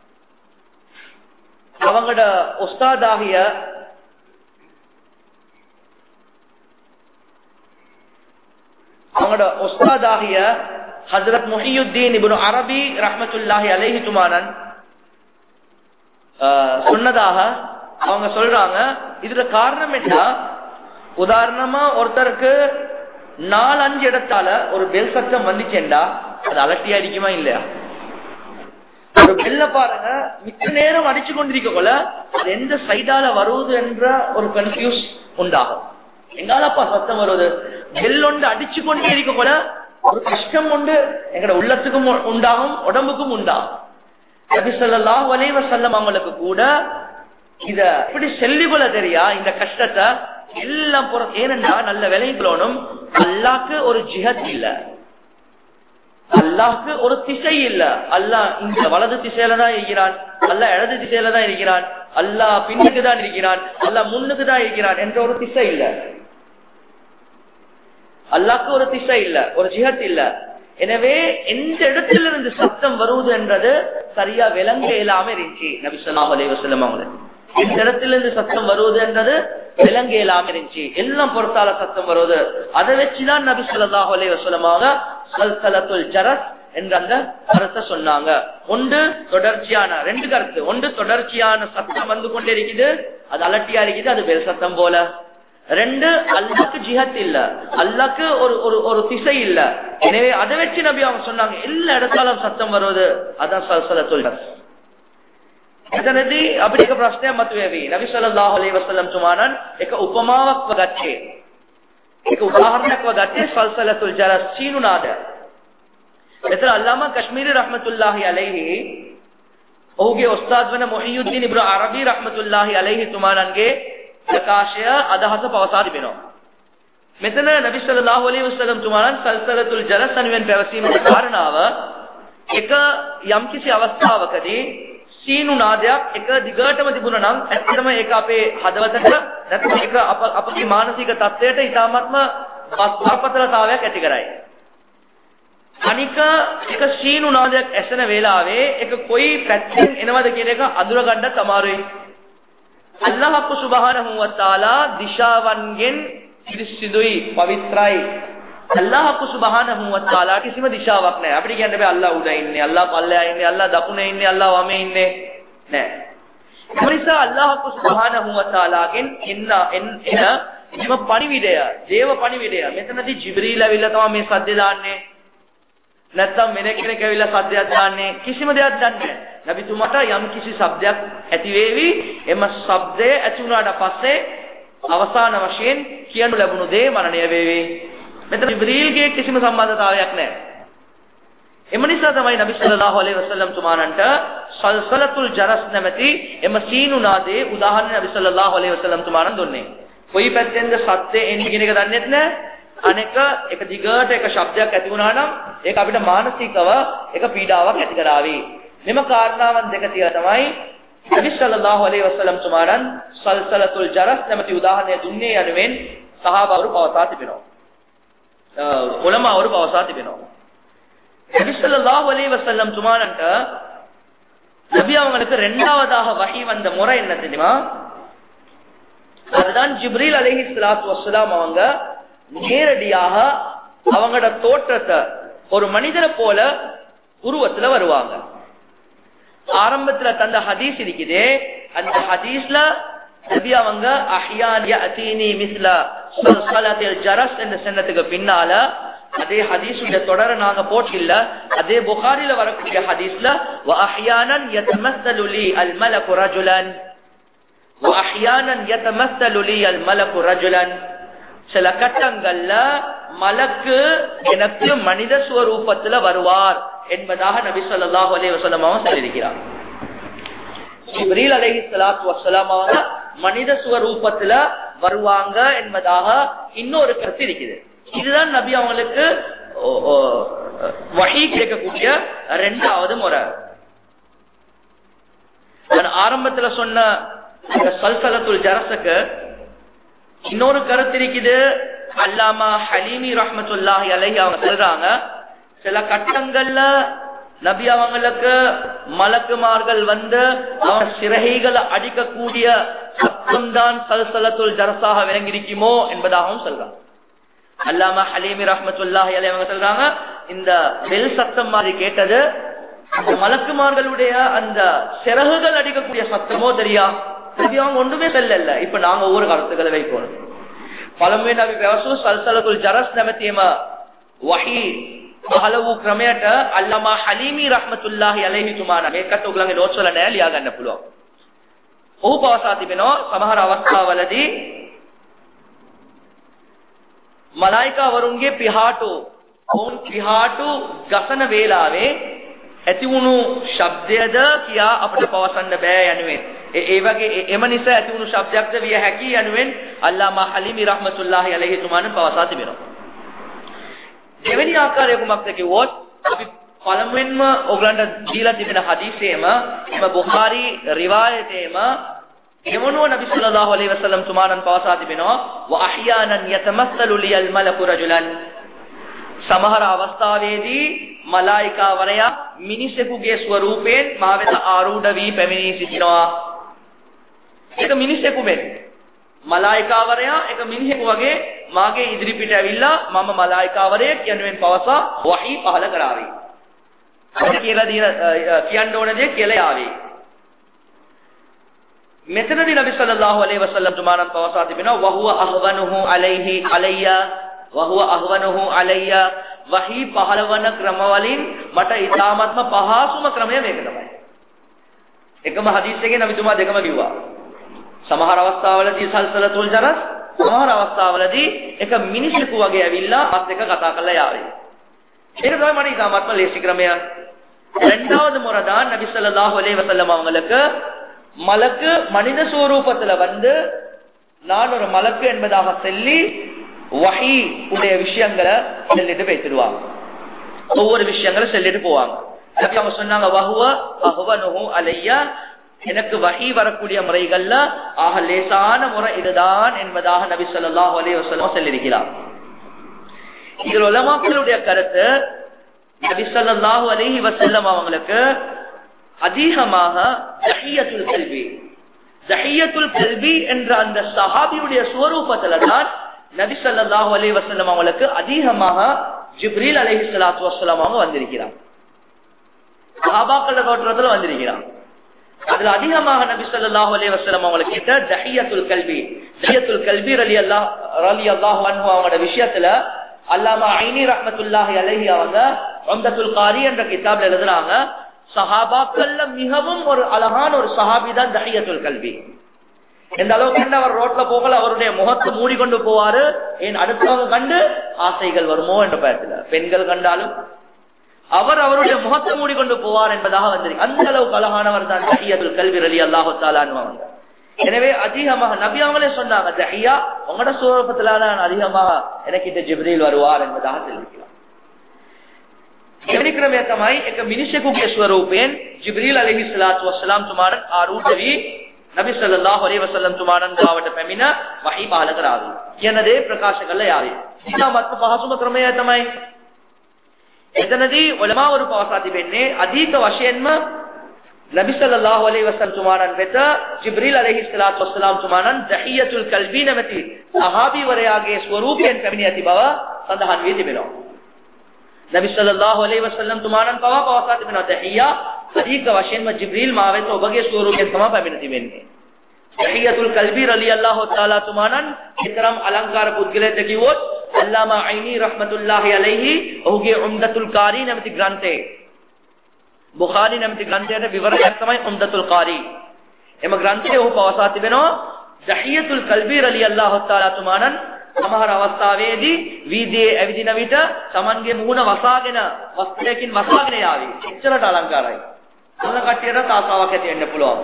அவங்களோட உஸ்தாதாகிய அவங்களோட உஸ்தாதாகிய ஹஜ்ரத் முஹியுத்தீன் இப்னு அரபி ரஹ்மத்துல்லாஹி அலைஹி துமானன் சொன்னதாக அவங்க சொல்றாங்க. இதுல காரணம் என்ன? உதாரணமா ஒருத்தருக்கு நாலு அஞ்சு இடத்தால ஒரு பெல் சத்தம் வந்துச்சேண்டா அது அலட்டியா அடிக்குமா இல்லையா? ஒரு பெல்ல பாருங்க மிச்ச நேரம் அடிச்சு கொண்டிருக்கல அது எந்த சைடால வருவது என்ற ஒரு கன்ஃபியூஸ் உண்டாகும். எங்காலப்பா சத்தம் வருவது பெல் ஒன்று அடிச்சு கொண்டே இருக்க கூட ஒரு கஷ்டம் உண்டு எங்கட உள்ளத்துக்கும் உண்டாகும் உடம்புக்கும் உண்டாகும். நபி ஸல்லல்லாஹு அலைஹி வஸல்லம் அவங்களுக்கு கூட இத எப்படி செல்லிக்கொள்ள தெரியா இந்த கஷ்டத்தை எல்லாம் ஏனென்றா நல்ல விளைக்கணும். அல்லாஹ்க்கு ஒரு ஜிஹத் இல்ல, அல்லாஹ்க்கு ஒரு திசை இல்ல. அல்லாஹ் இந்த வலது திசையில தான் இருக்கிறான், அல்லாஹ் இடது திசையில தான் இருக்கிறான், அல்லாஹ் பின்னுக்கு தான் இருக்கிறான், அல்லாஹ் முன்னுக்கு தான் இருக்கிறான் என்ற ஒரு திசை இல்ல. அல்லாஹ்க்கு ஒரு திசை இல்ல, ஒரு ஜிஹத் இல்ல. எனவே எந்த இடத்துல இருந்து சத்தம் வருவது என்றது சரியா விளங்க இயலாம இருந்துச்சு நபி ஸல்லல்லாஹு அலைஹி வஸல்லம் அவங்க. எந்த இடத்துல இருந்து சத்தம் வருவது என்றது விளங்க இயலாம இருந்துச்சு. எல்லாம் பொறுத்தால சத்தம் வருவது. அதை வச்சுதான் நபி ஸல்லல்லாஹு அலைஹி வஸல்லம் அவங்க சல்சலத்துல் ஜரஸ் என்ற அந்த கருத்தை சொன்னாங்க. ஒன்று தொடர்ச்சியான ரெண்டு கருத்து. ஒன்று தொடர்ச்சியான சத்தம் வந்து கொண்டே இருக்குது, அது அலட்டியா இருக்குது, அது பெரு சத்தம் போல. ரெண்டு அல்லாஹ்க்கு ஜிஹத் இல்ல, அல்லாஹ்க்கு ஒரு ஒரு திசை இல்ல. எனவே அதை வச்சு நபி அவங்க சொன்னாங்க எல்லா இடத்தாலும் சத்தம் வருவது அதான் சல்சலத்துல் ஜரஸ். එතනදී අපිට එක ප්‍රශ්නයක් මතුවේවි. නබි සල්ලල්ලාහු අලයිහි වසල්ලම් තුමාණන් එක උපමාවක් වගත්තේ. එක උදාහරණයක් වගත්තේ සල්සලතුල් ජරස් චීනු නාද. එතන අල්ලාමා කාශ්මීරි රහ්මතුල්ලාහි අලයිහි ඔහුගේ උස්තාද් වන මුහියුද්දීන් ඉබ්නු අරබි රහ්මතුල්ලාහි අලයිහි තුමාණන්ගේ ප්‍රකාශය අදහස පවසා තිබෙනවා. මෙතන නබි සල්ලල්ලාහු අලයිහි වසල්ලම් තුමාණන් සල්සලතුල් ජරස් අනුවෙන් පැවසීමේ කාරණාව එක යම්කිසි අවස්ථාවකදී සීනු නාදයක් එක දිගටම තිබුණා නම් ඇත්තටම ඒක අපේ හදවතට නැත්නම් ඒක අපගේ මානසික තත්ත්වයට ඉතාමත්ම බරපතලතාවයක් ඇති කරයි. අනික එක සීනු නාදයක් ඇසෙන වෙලාවේ ඒක කොයි පැත්තෙන් එනවද කියන එක අඳුර ගන්නත් අමාරුයි. අල්ලාහ් සුබ්හානහු වතාලා දිශාවන්ගෙන් පිරිසිදුයි පවිත්‍රායි. අල්ලාහ් සුබ්හානහු වතාලා කිසිම දිශාවක් නැහැ. අපිට කියන්න බෑ අල්ලාහ් උඩ ඉන්නේ, අල්ලාහ් පල්ලෙහා ඉන්නේ, අල්ලාහ් දකුණේ ඉන්නේ, අල්ලාහ් වමේ ඉන්නේ නෑ. ඒ නිසා අල්ලාහ් සුබ්හානහු වතාලාගෙන් එන්න එන එම පණිවිඩය, දේව පණිවිඩය. මෙතනදී ජිබ්‍රීල් ඇවිල්ලා තමයි මේ සද්ද දාන්නේ. නැත්නම් වෙන කෙනෙක් ඇවිල්ලා සද්දයක් දාන්නේ. කිසිම දෙයක් දන්නේ නැහැ. නබිතුමාට යම් කිසි શબ્දයක් ඇති වේවි. එම શબ્දය ඇති වුණාට පස්සේ අවසාන වශයෙන් කියනු ලැබුණු දේ මරණය වේවි. මෙතන ජිබ්‍රීල්ගේ කිසිම සම්බන්ධතාවයක් නැහැ. එම නිසා තමයි නබි සල්ලල්ලාහු අලයිහි වසල්ලම් තුමාණන්ට සල්සලතුල් ජරස් නැමැති එම සීනුනාදේ උදාහරණ නබි සල්ලල්ලාහු අලයිහි වසල්ලම් තුමාණන් දුන්නේ. කොයි පැත්තෙන්ද සත්‍ය එන්නේ කියන එක දන්නේ නැහැ. අනෙක එක දිගට එක ශබ්දයක් ඇති වුණා නම් ඒක අපිට මානසිකව එක පීඩාවක් ඇති කරાવી. මෙම කාරණාවන් දෙක තියා තමයි නබි සල්ලල්ලාහු අලයිහි වසල්ලම් තුමාණන් සල්සලතුල් ජරස් නැමැති උදාහරණය දුන්නේ යනුවෙන් සහාබවරු පවසා තිබෙනවා. උලමාවරු පවසා තිබෙනවා. நபி ஸல்லல்லாஹு அலைஹி வஸல்லம் துமானන්ට நபி அவங்களுக்கு இரண்டாவதாக வஹி வந்த முறை என்ன தெரியுமா? அதுதான் ஜிப்ரீல் அலைஹிஸ்ஸலாத்து வஸ்ஸலாம் அவங்க நேரடியாக அவங்களோட தோற்றத்தை ஒரு மனிதரை போல உருவத்துல வருவாங்க. ஆரம்பத்துல தந்த ஹதீஸ் இருக்குதே, அந்த ஹதீஸ்ல நபி அவங்க அஹ்யான் யஅதீனி மிஸ்ல ஸல்ஸலத்தில் ஜரஸ் என்ற சொன்னதுக்கு பின்னால அதே ஹதீஸுடைய தொடர நாங்க போட்டில்ல, அதே புகாரில வரக்கூடிய ஹதீஸ்ல வஅஹ்யானன் யதமஸ்ஸலு லி அல் மலகு ரஜுலன் வஅஹ்யானன் யதமஸ்ஸலு லி அல் மலகு ரஜுலன், சில கட்டங்கள்ல மலக்கு எனக்கு மனித ஸ்வரூபத்துல வருவார் என்பதாக நபி ஸல்லல்லாஹு அலைஹி வஸல்லம் அவங்க சொல்லியிருக்கிறார். ஜிப்ரீல் அலைஹிஸ்ஸலாத்து வஸ்ஸலாம் அவங்க மனித ஸ்வரூபத்துல வருவாங்க என்பதாக இன்னொரு கருத்து இருக்குது. இதுதான் நபி அவங்களுக்கு வஹி கேட்கக்கூடிய இரண்டாவது முறை. ஆரம்பத்துல சொன்ன சல்சலத்துல் ஜரஸுக்கு இன்னொரு கருத்து இருக்குது. அல்லாமா ஹலீமி ரஹ்மத்துல்லாஹி அலைஹி அவங்க சொல்றாங்க, சில கட்டங்கள்ல நபி அவங்களுக்கு மலக்குமார்கள் வந்து அவங்க சிறகைகளை அடிக்கக்கூடிய சத்தம் தான் சல்சலத்துல் ஜரஸாக விளங்கியிருக்குமோ என்பதாகவும் சொல்றாங்க. அல்லாமா ஹலீமி ரஹ்மத்துல்லாஹி அலைஹி அவங்க சொல்றாங்க, இந்த பெல் சத்தம் மாதிரி கேட்டது அந்த மலக்குமார்களுடைய அந்த சிறகுகள் அடிக்கக்கூடிய சத்தமோ தெரியா, நபி அவங்க ஒன்றுமே செல்லல. இப்ப நாங்க ஒவ்வொரு கருத்துக்களை வைக்கணும். පළමුවෙන් අපි පැවසු සල්සලතුල් ජරස් නැමැතිම වහී පහළ වූ ක්‍රමයට අල්ලාමා හලීමි රහ්මතුල්ලාහි අලයිහි තුමාන මේකට ඔයගලගේ නෝට්ස් වල නෑ ලියා ගන්න පුළුවන්. ඔහු පවසා තිබෙනවා සමහර අවස්ථාවලදී මලායිකාවරුන්ගේ පිහාටු ඔවුන් පිහාටු ගසන වේලාවේ ඇති වුණු ශබ්දයද කියා අපිට පවසන්න බෑ යනුවෙන් ඒ වගේ එම නිසා ඇති වුණු ශබ්දයක්ද විය හැකි යනුවෙන් අල්ලාමා හලීමි රහ්මතුල්ලාහි අලයිහි තුමාන පවසා තිබෙනවා. දෙවෙනි ආකාරය කුමක්ද කිව්වොත් අපි පළමුවෙන්ම ඔයගලන්ට දීලා තිබෙන හදීසේම එම බුඛාරි රිවායතේම එවනුව නබි සල්ලල්ලාහු අලයිහි වසල්ලම් තුමානන් පවසා තිබෙනවා වඅහ්යානන් යතමස්සලු ලියල් මලකු රජුලන්, සමහර අවස්ථාවේදී මලායිකාවරයා මිනිසෙකුගේ ස්වරූපයෙන් මා වෙත ආරූඪ වී පැමිණී සිටිනවා. ඒක මිනිසෙකු වෙන්නේ. මලායිකාවරයා එක මිනිහෙකු වගේ මාගේ ඉදිරිපිට ඇවිල්ලා මම මලායිකාවරයෙක් යනුවෙන් පවසා වහී පහල කරાવી. කියලා දින කියන්න ඕන දේ කියලා යාවේ. මෙතනදී නබි සල්ලල්ලාහු අලයිහි වසල්ලම් තුමාණන් පවසා තිබෙනවා වහුව අහවනුහු අලයිහි අලයියා වහුව අහවනුහු අලයියා, වහී පහළවන ක්‍රමවලින් මට ඉතාමත්ම පහසුම ක්‍රමය මේක තමයි. එකම හදීස් එකේ නබිතුමා දෙකම කිව්වා. සමහර අවස්ථාවලදී සල්සලතුල් ජරස්, සමහර අවස්ථාවලදී එක මිනිසෙකු වගේ ඇවිල්ලා මාත් එක්ක කතා කරලා යාවේ. ඒක තමයි මට ඉතාමත්ම ලේසි ක්‍රමය. இரண்டாவது முறை தான் நபி ஸல்லல்லாஹு அலைஹி வஸல்லம் அவங்களுக்கு மலக்கு மனித ஸ்வரூபத்துல வந்து நான் ஒரு மலக்கு என்பதாக சொல்லி வஹி உடைய விஷயங்களை சொல்லிட்டு பேசிடுவாங்க. ஒவ்வொரு விஷயங்களை சொல்லிட்டு போவாங்க. அதுக்கு அவங்க சொன்னாங்க வஹுவ அஹ்வனுஹு அலையா, எனக்கு வஹி வரக்கூடிய முறைகள்ல ஆக லேசான முறை இதுதான் என்பதாக நபி ஸல்லல்லாஹு அலைஹி வஸல்லம் சொல்லியிருக்கிறார். இதில் உலமாக்களுடைய கருத்து நபி ஸல்லல்லாஹு அலைஹி வஸல்லம் அவங்களுக்கு அதிகமாக தஹியத்துல் கல்பி தஹியத்துல் கல்பி என்ற அந்த சஹாபியுடைய ஸ்வரூபத்துல தான் நபி ஸல்லல்லாஹு அலைஹி வஸல்லம் அவங்களுக்கு அதிகமாக ஜிப்ரீல் அலைஹிஸ்ஸலாத்து வஸ்ஸலாம் அவங்க வந்திருக்கிறார். சஹாபாக்களோட தோற்றத்துல வந்திருக்கிறார். அதுல அதிகமாக நபி ஸல்லல்லாஹு அலைஹி வஸல்லம் அவங்களுக்கு கிட்ட தஹியத்துல் கல்பி தஹியத்துல் கல்பி ரலியல்லாஹு ரலியல்லாஹு அன்ஹு அவங்களோட விஷயத்துல அல்லாமா ஐனி ரஹ்மத்துல்லாஹி அலைஹி அவங்க உம்தத்துல் காரி என்ற கிதாப்ல எழுதுறாங்க, சஹாபாக்கள்ல மிகவும் ஒரு அழகான ஒரு சஹாபி தான் தஹியத்துல் கல்பி. எந்த அளவுக்கு அவர் ரோட்ல போகல அவருடைய முகத்தை மூடிக்கொண்டு போவாரு, ஏன் அடுத்தவங்க கண்டு ஆசைகள் வருமோ என்ற பயத்துல. பெண்கள் கண்டாலும் அவர் அவருடைய முகத்தை மூடிக்கொண்டு போவார் என்பதாக வந்திருக்கு. அந்த அளவுக்கு அழகானவர் தான் தஹியத்துல் கல்பி ரலியல்லாஹு தஆலா அன்ஹு. எனவே அதிகமாக நபி அவங்களே சொன்னாங்க, தஹியா உங்களோட சுரூபத்துல நான் அதிகமாக எனக்கு இந்த ஜிப்ரீல் வருவார் என்பதாக தெரிவிக்கலாம். ක්‍රමය තමයි එක මිනිසෙකුගේ ස්වරූපයෙන් ජිබ්‍රීල් අලයිහිස්සලාතු වස්සලාම් තුමාට ආරූඪවි නබි සල්ලල්ලාහු අලයිහි වසල්ලම් තුමාණන් ගාවට පැමිණ වහී පහල කරාවි කියන දේ ප්‍රකාශ කළා යාවි. ඊටමත් පහසුම ක්‍රමය තමයි එතනදී උලමාවරු පවසා තිබෙන්නේ අධික වශයෙන්ම නබි සල්ලල්ලාහු අලයිහි වසල්ලම් තුමාණන් වෙත ජිබ්‍රීල් අලයිහිස්සලාතු වස්සලාම් තුමාණන් දහියතුල් කල්බී නැමැති සහාබී වරයාගේ ස්වරූපයෙන් පැමිණ ඇති බව සඳහන් වී තිබෙනවා. नबी सल्लल्लाहु अलैहि वसल्लम तुमानन पवा पवसा तिबेනවා දහියා අධික වශයෙන්ම ජිබ්‍රීල් මාවෙත ඔබගේ ස්වරූපයෙන් තමයි පැමිණ තිබෙන්නේ. දහියතුල් කල්බි රලියල්ලාහු තාලා තුමානන් ඊතරම් අලංකාර පුද්ගලයෙක් කිව්වොත් අල්ලාමා අයිනි රහ්මතුල්ලාහි අලයිහි ඔහුගේ උම්දතුල් කාරි නැමැති ග්‍රන්ථයේ බුඛාරි නැමැති ග්‍රන්ථයේ විවරණයක් තමයි උම්දතුල් කාරි. එම ග්‍රන්ථයේ ඔහු පවසා තිබෙනවා දහියතුල් කල්බි රලියල්ලාහු තාලා තුමානන් සමහර අවස්ථාවේදී වීදියේ ඇවිදින විට Tamanගේ මුහුණ වසාගෙන වස්ත්‍රයකින් වසාගෙන යාවි. එච්චරට අලංකාරයි. අන්න කට්ටියට ආසාවක් ඇති වෙන්න පුළුවන්.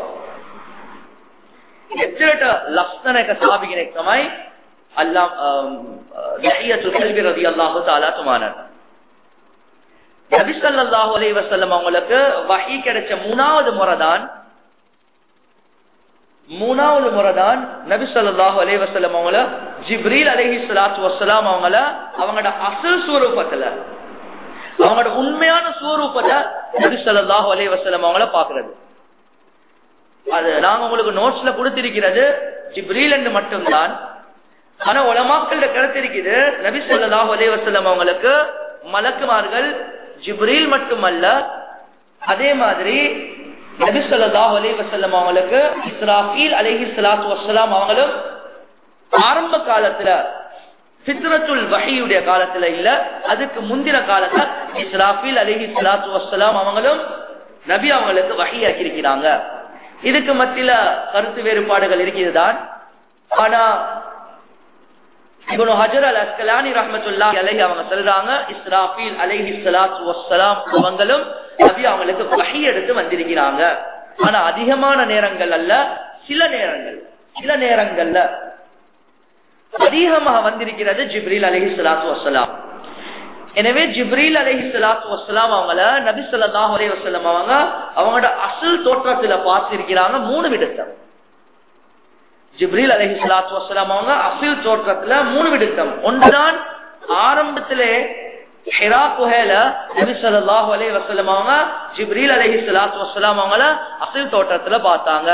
එච්චරට ලක්ෂණ එක සාබි කෙනෙක් තමයි අල්ලා දහියතුල් කල්බි රදියල්ලාහු තාලා තුමානන්. නබි සල්ලල්ලාහු අලයිහි වසල්லம் அவங்களுக்கு வஹீ கிடைச்ச மூணாவது முறைதான் மூணாவது முறைதான் நபி ஸல்லல்லாஹு அலைஹி வஸல்லம் அவங்கள ஜிப்ரீல் அலைஹிஸ்ஸலாத்து வஸ்ஸலாம் அவங்கள அவங்களோட அசல் ஸ்வரூபத்துல அவங்களோட உண்மையான ஸ்வரூபத்தை நபி ஸல்லல்லாஹு அலைஹி வஸல்லம் அவங்கள பாக்குறது. அது நாங்க உங்களுக்கு நோட்ஸ்ல கொடுத்திருக்கிறது ஜிப்ரீல் என்று மட்டும்தான். ஆனா உலமாக்களோட கருத்து இருக்குது நபி ஸல்லல்லாஹு அலைஹி வஸல்லம் அவங்களுக்கு மலக்குமார்கள் ஜிப்ரீல் மட்டுமல்ல, அதே மாதிரி நபி ஸல்லல்லாஹு அலைஹி வஸல்லம் அவங்களுக்கு இஸ்ராஃபீல் அலைஹிஸ்ஸலாத்து வஸ்ஸலாம் அவங்களும் ஆரம்ப காலத்துல ஃபித்ரத்துல் வஹீயுடைய காலத்துல இல்ல, அதுக்கு முந்தின காலத்துல இஸ்ராஃபீல் அலைஹிஸ்ஸலாத்து வஸ்ஸலாம் அவங்களும் நபி அவங்களுக்கு வஹீ ஆக்கியிருக்கிறாங்க. இதுக்கு மத்தியில கருத்து வேறுபாடுகள் இருக்கிறதுதான். ஆனா இப்னு ஹஜர் அல் அஸ்கலானி ரஹ்மத்துல்லாஹி அலைஹி அவங்க சொல்றாங்க இஸ்ராஃபீல் அலைஹிஸ்ஸலாத்து வஸ்ஸலாம் அவங்களும் நபி அவங்களுக்கு வஹீ எடுத்து வந்திருக்கிறாங்க. ஆனா அதிகமான நேரங்கள் அல்ல, சில நேரங்கள் சில நேரங்கள்ல அதிகமாக வந்திருக்கிறது ஜிப்ரீல் அலைஹிஸ்ஸலாத்து வஸ்ஸலாம். எனவே ஜிப்ரீல் அலைஹிஸ்ஸலாத்து வஸ்ஸலாம் அவங்கள நபி ஸல்லல்லாஹு அலைஹி வஸல்லம் அவங்க அவங்களோட அசல் தோற்றத்துல பார்த்திருக்கிறாங்க மூணு விடத்தம். ஜிப்ரீல் அலைஹிஸ்ஸலாத்து வஸ்ஸலாம் அவங்க அசல் தோற்றத்துல மூணு விடத்தம். ஒன்றுதான் ஆரம்பத்திலே ஹிரா குஹைல நபி ஸல்லல்லாஹு அலைஹி வஸல்லம் அவங்க ஜிப்ரீல் அலைஹிஸ்ஸலாத்து வஸ்ஸலாம் அவங்கள அசல் தோற்றத்துல பார்த்தாங்க.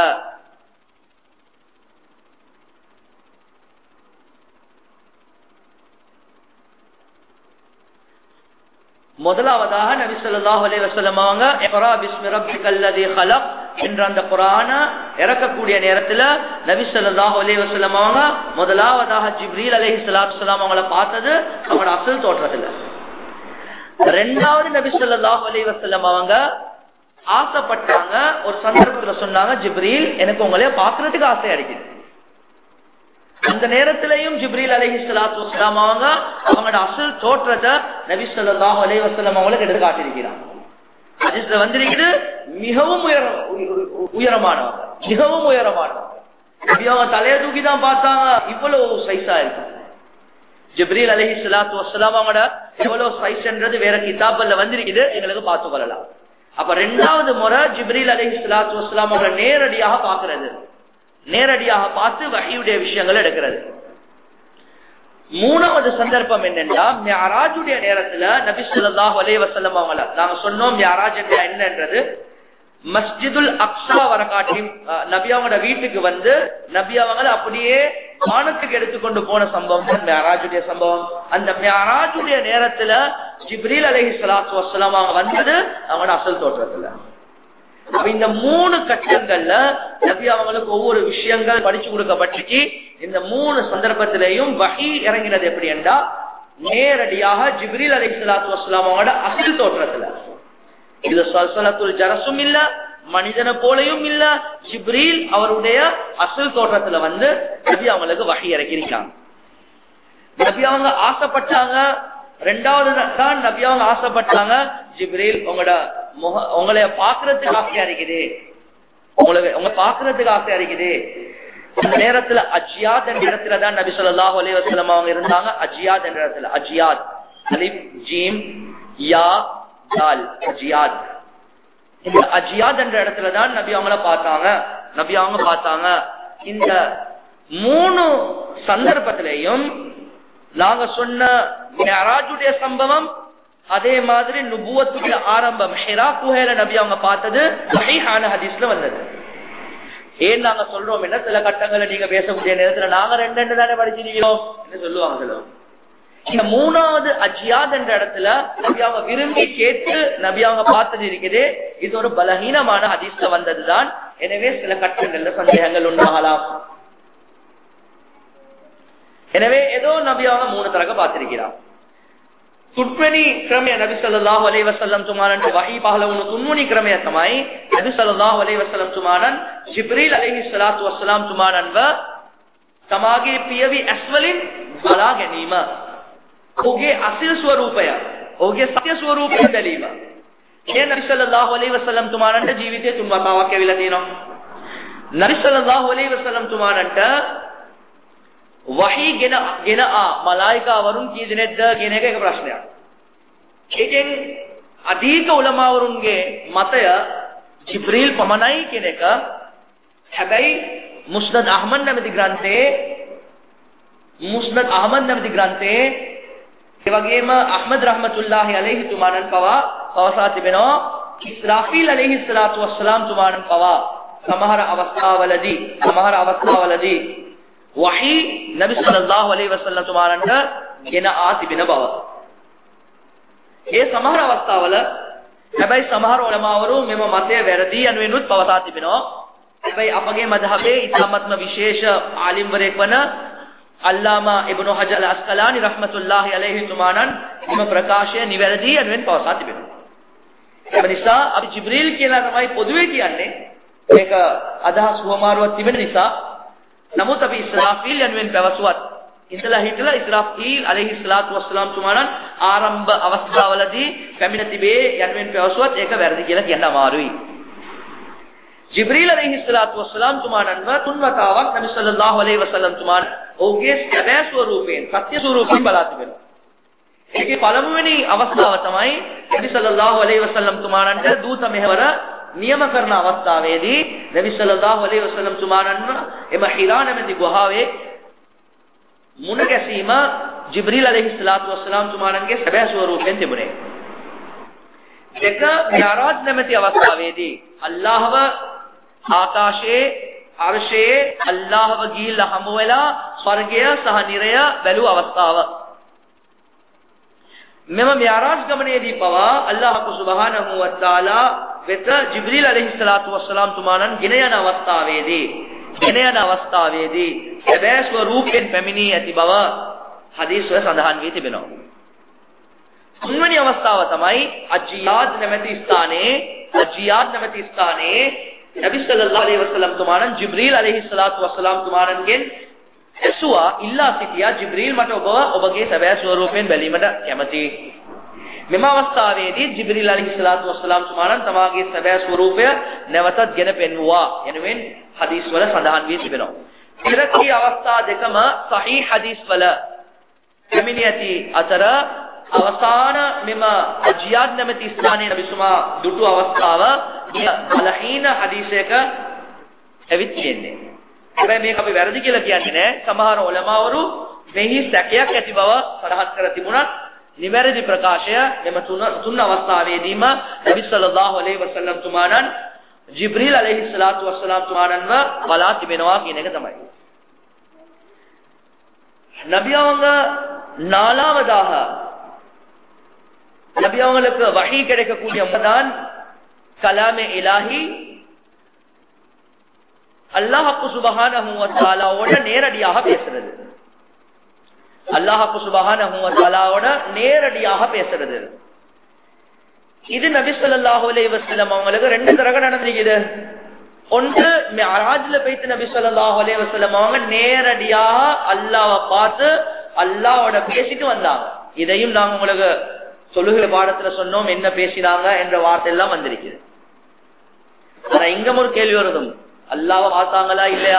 முதலாவதாக நபி ஸல்லல்லாஹு அலைஹி வஸல்லம் அவங்க இக்ரா பிஸ்மி ரப்பிக்கல்லதீ ஹலக் என்ற அந்த குர்ஆனை இறக்கக்கூடிய நேரத்துல நபி ஸல்லல்லாஹு அலைஹி வஸல்லம் அவங்க முதலாவதாக ஜிப்ரீல் அலைஹிஸ்ஸலாத்து வஸ்ஸலாம் அவங்கள பார்த்தது அவங்களோட அசல் தோற்றத்துல. ரெண்டாவது நபி ஸல்லல்லாஹு அலைஹி வஸல்லம் அவங்க ஆசைப்பட்டாங்க, ஒரு சந்தர்ப்பத்துல சொன்னாங்க ஜிப்ரீல் எனக்கு உங்களைய பாக்குறதுக்கு ஆசை அடிக்குது. அந்த நேரத்திலையும் ஜிப்ரீல் அலைஹிஸ்ஸலாத்து வஸ்ஸலாம் அவங்க அவங்களோட அசல் தோற்றத்தை நபி ஸல்லல்லாஹு அலைஹி வஸல்லம் அவங்களுக்கு எடுத்து காட்டியிருக்கிறாங்க. ஹதீஸ்ல வந்திருக்குது மிகவும் உயர உயரமானவங்க மிகவும் உயரமானவங்க. நபி அவங்க தலையை தூக்கி தான் பார்த்தாங்க, இவ்வளவு சைஸா இருக்கும். ஜிப்ரீல் அலைஹிஸ்ஸலாத்து வஸ்ஸலாம் அவங்களோட எவ்வளவு சைஸ்ன்றது வேற கிதாபல்ல வந்திருக்குது, எங்களுக்கு பார்த்து கொள்ளலாம். அப்ப ரெண்டாவது முறை ஜிப்ரீல் அலைஹிஸ்ஸலாத்து வஸ்ஸலாம் அவங்கள நேரடியாக பாக்குறது, நேரடியாக பார்த்து வஹீயுடைய விஷயங்கள் எடுக்கிறது. மூணாவது சந்தர்ப்பம் என்னன்னா மிஅராஜுடைய நேரத்துல நபி ஸல்லல்லாஹு அலைஹி வஸல்லம் அவங்கள நாங்க சொன்னோம் மிஅராஜ் என்னன்றது மஸ்ஜிதுல் அக்ஸா வரகாட்டி நபி அவங்களோட வீட்டுக்கு வந்து நபி அவங்கள அப்படியே வானத்துக்கு எடுத்துக்கொண்டு போன சம்பவம் தான் மிஅராஜுடைய சம்பவம். அந்த மிஅராஜுடைய நேரத்துல ஜிப்ரீல் அலைஹிஸ்ஸலாத்து வஸ்ஸலாம் அவங்க வந்தது அவங்களோட அசல் தோற்றத்துல. இந்த மூணு கட்டங்கள்ல நபி அவங்களுக்கு ஒவ்வொரு விஷயங்கள் படிச்சு கொடுக்கப்பட்டுச்சு. இந்த மூணு சந்தர்ப்பத்திலையும் வஹீ இறங்கினது எப்படி என்றா நேரடியாக ஜிப்ரீல் அலைஹிஸ்ஸலாத்து வஸ்ஸலாம் அவங்களோட அசல் தோற்றத்துல. இது சல்சலத்துல் ஜரசும் இல்ல, மனிதனை போலையும் இல்ல, ஜிப்ரீல் அவருடைய அசல் தோற்றத்துல வந்து நபி அவங்களுக்கு வஹீ இறக்கிருக்காங்க. நபி அவங்க ஆசைப்பட்டாங்க ரெண்டாவது தான் நபி அவங்க ஆசைப்பட்டாங்க, ஜிப்ரீல் உங்களோட முக உங்களைய பாக்குறதுக்கு ஆசையா இருக்குது, உங்களுக்கு உங்க பாக்குறதுக்கு ஆசையா இருக்குது. அந்த நேரத்துல அஜியாத் என்ற இடத்துல தான் நபி ஸல்லல்லாஹு அலைஹி வஸல்லம் அவங்க இருந்தாங்க. அஜியாத் என்ற இடத்துல, அஜியாத் அலிஃப் ஜீம் யா தால் அஜியாத். இந்த அஜியாத் என்ற இடத்துல தான் நபி அவங்கள பார்த்தாங்க. நபி அவங்க பார்த்தாங்க. இந்த மூணு சந்தர்ப்பத்திலையும் நாங்க சொன்ன மிஅராஜுடைய சம்பவம், அதே மாதிரி நுபுவத்துடைய ஆரம்பம் ஹிரா குஹைல நபி அவங்க பார்த்தது சஹீஹான ஹதீஸ்ல வந்தது. ஏன் நாங்க சொல்றோம் என்ன, சில கட்டங்களை நீங்க பேசக்கூடிய நேரத்துல நாங்க ரெண்டு ரெண்டு தானே படிச்சிருக்கிறோம் என்ன சொல்லுவாங்க சொல்லுவாங்க. இந்த மூணாவது அஜியாத் என்ற இடத்துல நபி அவங்க விரும்பி கேட்டு நபி அவங்க பார்த்தது இருக்குது. இது ஒரு பலகீனமான ஹதீஸ்ல வந்ததுதான். எனவே சில கட்டங்கள்ல சந்தேகங்கள் உண்டாகலாம். எனவே ஏதோ நபி அவங்க மூணு தரக பார்த்திருக்கிறார். තුන්වෙනි ක්‍රමය නබි සල්ලල්ලාහු අලයිහි වසල්ලම් තුමාණන්ට වහී පහළ වුණු තුන්වෙනි ක්‍රමය තමයි නබි සල්ලල්ලාහු අලයිහි වසල්ලම් තුමාණන් ජිබ්‍රීල් අලයිහි සලාතු වස්සලාම් තුමාණන්ව තමාගේ පියවි ඇස්වලින් බලා ගැනීම. ඔහුගේ අසිල් ස්වරූපය, ඔහුගේ සත්‍ය ස්වරූපය බැලීම. මේ නබි සල්ලල්ලාහු අලයිහි වසල්ලම් තුමාණන්ට ජීවිතයේ තුන් වතාවක් ඇවිල්ලා තියෙනවා. නබි සල්ලල්ලාහු අලයිහි වසල්ලම් තුමාණන්ට වහී ගෙන ගෙන ආ මලායිකාවරුන් කී දෙනෙක්ද කියන එක එක ප්‍රශ්නයක්. ඒකෙන් අධික උලමාවරුන්ගේ මතය ජිබ්‍රීල් පමණයි කියන එක. හැබැයි මුස්නද් අහමද් නැමැති ග්‍රන්ථයේ මුස්නද් අහමද් නැමැති ග්‍රන්ථයේ ඒ වගේම අහමද් රහමතුල්ලාහි අලයිහි තුමාණන් පවා පවසා තිබෙනවා ඉස්රාෆීල් අලයිහි සලාතු වස්සලාම් තුමාණන් පවා සමහර අවස්ථාවලදී සමහර අවස්ථාවලදී වහී නබි සල්ලල්ලාහු අලයිහි වසල්ලම් තුමාණන්ට ගෙන ආ තිබෙන බව. ඒ සමහර අවස්ථාවල හැබැයි සමහර උලමාවරු මෙම මතය වැරදි යනුවෙනුත් පවසා තිබෙනවා. හැබැයි අපගේ මධහබේ ඉතාමත්ම විශේෂ ආලිම්වරයෙක් වන අල්ලාමා ඉබ්නු හජර් අල් අස්කලානි රහ්මතුල්ලාහි අලයිහි තුමාණන් මෙම ප්‍රකාශය නිවැරදි යනුවෙන් පවසා තිබෙනවා. ඒ නිසා අපි ජිබ්‍රීල් කියලා තමයි පොදුවේ කියන්නේ. මේක අදහස් වමාරුවක් තිබෙන නිසා. නමුත් අපි ඉස්රාෆීල් යනුවෙන් පැවසුවත් ඉතලා හිටලා ඉස්රාෆීල් අලයිහි සලාතු වස්සලාම් තුමාණන් ආරම්භ අවස්ථාවලදී පැමිණ තිබේ යනුවෙන් පැවසුවත් ඒක වැරදි කියලා කියන්න අමාරුයි. ජිබ්‍රීල් අලයිහි සලාතු වස්සලාම් තුමාණන්ව තුන් වතාවක් නබි සල්ලල්ලාහු අලයිහි වසල්ලම් තුමාණන් ඔහුගේ සැබෑ ස්වරූපයෙන් සත්‍ය ස්වරූපයෙන් බලා තිබෙනවා. ඒකේ පළමුවෙනි අවස්ථාව තමයි නබි සල්ලල්ලාහු අලයිහි වසල්ලම් තුමාණන්ට දූත මෙහෙවර නියම කරන අවස්ථාවේදී නබි සල්ලල්ලාහු අලයිහි වසල්ලම් තුමාණන්ව එම හිරා නැමැති ගුහාවේ මුණ ගැසීම ජිබ්‍රීල් අලයිහි සලාතු වස්සලාම් තුමාණන්ගේ සැබෑ ස්වරූපයෙන් තිබුණේ. දෙක මිඅරාජ් නැමැති අවස්ථාවේදී අල්ලාහව ආකාශයේ අර්ශයේ අල්ලාහව ගිහිල්ලා හමු වෙලා ස්වර්ගය සහ නිරය බැලූ අවස්ථාව. මෙම මිඅරාජ් ගමනේදී පවා අල්ලාහ් සුබ්හානහු වතාලා වෙත ජිබ්‍රීල් අලයිහි සලාතු වස්සලාම් තුමාණන් ගෙන යන අවස්ථාවේදී ගෙන යන අවස්ථාවේදී සැබෑ ස්වරූපයෙන් පැමිණී ඇති බව හදීස් වල සඳහන් වී තිබෙනවා. තුන්වෙනි අවස්ථාව තමයි අජියාද් නැමැති ස්ථානයේ අජියාද් නැමැති ස්ථානයේ නබි සල්ලල්ලාහු අලයිහි වසල්ලම් තුමාණන් ජිබ්‍රීල් අලයිහි සලාතු වස්සලාම් තුමාණන්ගෙන් ඇසුවා ඉල්ලා සිටියා ජිබ්‍රීල් මට ඔබ ඔබගේ සැබෑ ස්වරූපයෙන් බැලීමට කැමැතියි. මෙම අවස්ථාවේදී ජිබ්‍රීල් අලයිහි සලාතු වස්සලාම් තුමාණන් තමාගේ සැබෑ ස්වරූපය නැවතත් ගෙන පෙන්වුවා යනුවෙන් හදීස් වල සඳහන් වී තිබෙනවා. ඉරකී අවස්ථා දෙකම සහීහ් හදීස් වල පැමිණි ඇති අතර අවසාන මෙම අජියාද් නැමැති ස්ථානයේ නබිසුමා දුටු අවස්ථාව බලහීන හදීසයක ඇවිත් තියෙන්නේ. හැබැයි මේක අපි වැරදි කියලා කියන්නේ නැහැ. සමහර උලමාවරු මෙහි සැකයක් ඇති බව සඳහන් කර තිබුණත් නිවැරදි ප්‍රකාශය මෙම තුන තුන් අවස්ථාවේදීම නබි සල්ලල්ලාහු අලයිහි වසල්ලම් තුමාණන් ජිබ්‍රීල් අලයිහි සලාතු වස්සලාම් තුමාණන්ව බලා තිබෙනවා කියන එක තමයි. நபி அவங்க நாலாவதாக நபி அவங்களுக்கு வஹீ கிடைக்கக்கூடிய முதான் கலாமே இலாஹி அல்லாஹ் சுப்ஹானஹு வ தஆலாவோட நேரடியாக பேசுறது. அல்லாஹ் சுப்ஹானஹு வ தஆலாவோட நேரடியாக பேசுறது. இது நபி ஸல்லல்லாஹு அலைஹி வஸல்லம் அவங்களுக்கு ரெண்டு தடவை நடந்துருக்குது. ஒன்று மிஅராஜ்ல போயிட்டு நபி ஸல்லல்லாஹு அலைஹி வஸல்லம் அவங்க நேரடியாக அல்லாஹ்வை பார்த்து அல்லாஹ்வோட பேசிட்டு வந்தாங்க. இதையும் நாங்க உங்களுக்கு சொல்லுகிற பாடத்துல சொன்னோம், என்ன பேசினாங்க என்ற வார்த்தை எல்லாம் வந்திருக்குது. ஆனா இங்கும் ஒரு கேள்வி வருதும், அல்லாஹ்வை பார்த்தாங்களா இல்லையா?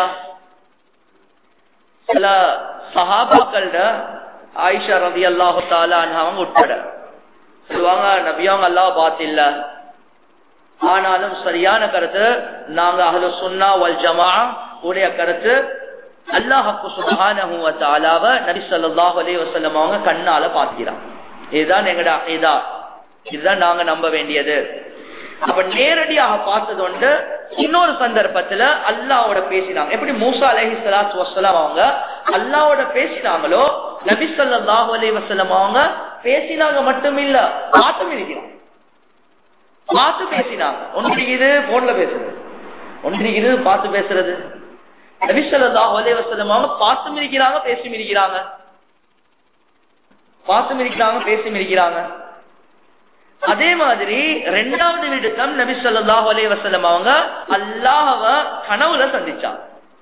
சில சஹாபாக்கள ஆயிஷா ரலியல்லாஹு தஆலா அன்ஹா உட்பட சொல்லுவாங்க, நபி அவங்க அல்லாஹ்வை பார்த்தில்ல. ஆனாலும் சரியான கருத்து, நாங்க அஹ்லு சுன்னா வல் ஜமாஅ உடைய கருத்து, அல்லாஹ் சுப்ஹானஹு வ தஆலாவை நபி ஸல்லல்லாஹு அலைஹி வஸல்லம் அவங்க கண்ணால பார்க்கிறாங்க. இதுதான் எங்கட அகீதா, இதுதான் நாங்க நம்ப வேண்டியது. அப்ப நேரடியாக பார்த்தது உண்டு. இன்னொரு சந்தர்ப்பத்துல அல்லாஹ்வோட பேசினாங்க. எப்படி மூசா அலைஹிஸ்ஸலாத்து வஸ்ஸலாம் அவங்க அல்லாஹ்வோட பேசினாங்களோ, நபி ஸல்லல்லாஹு அலைஹி வஸல்லம் அவங்க பேசினாங்க மட்டுமில்ல, பார்த்தும் இருக்கிறாங்க. பார்த்து பேசினாங்க. ஒன்று இது போன்ல பேசுறது, ஒன்று இது பார்த்து பேசுறது. நபி ஸல்லல்லாஹு அலைஹி வஸல்லம் அவங்க பார்த்தும் இருக்கிறாங்க, பேசியும் இருக்கிறாங்க. பார்த்தும் இருக்கிறாங்க, பேசியும் இருக்கிறாங்க. அதே மாதிரி இரண்டாவது விடுத்தம் நபி ஸல்லல்லாஹு அலைஹி வஸல்லம் அவங்க அல்லாஹ்வை கனவுல சந்திச்சாங்க.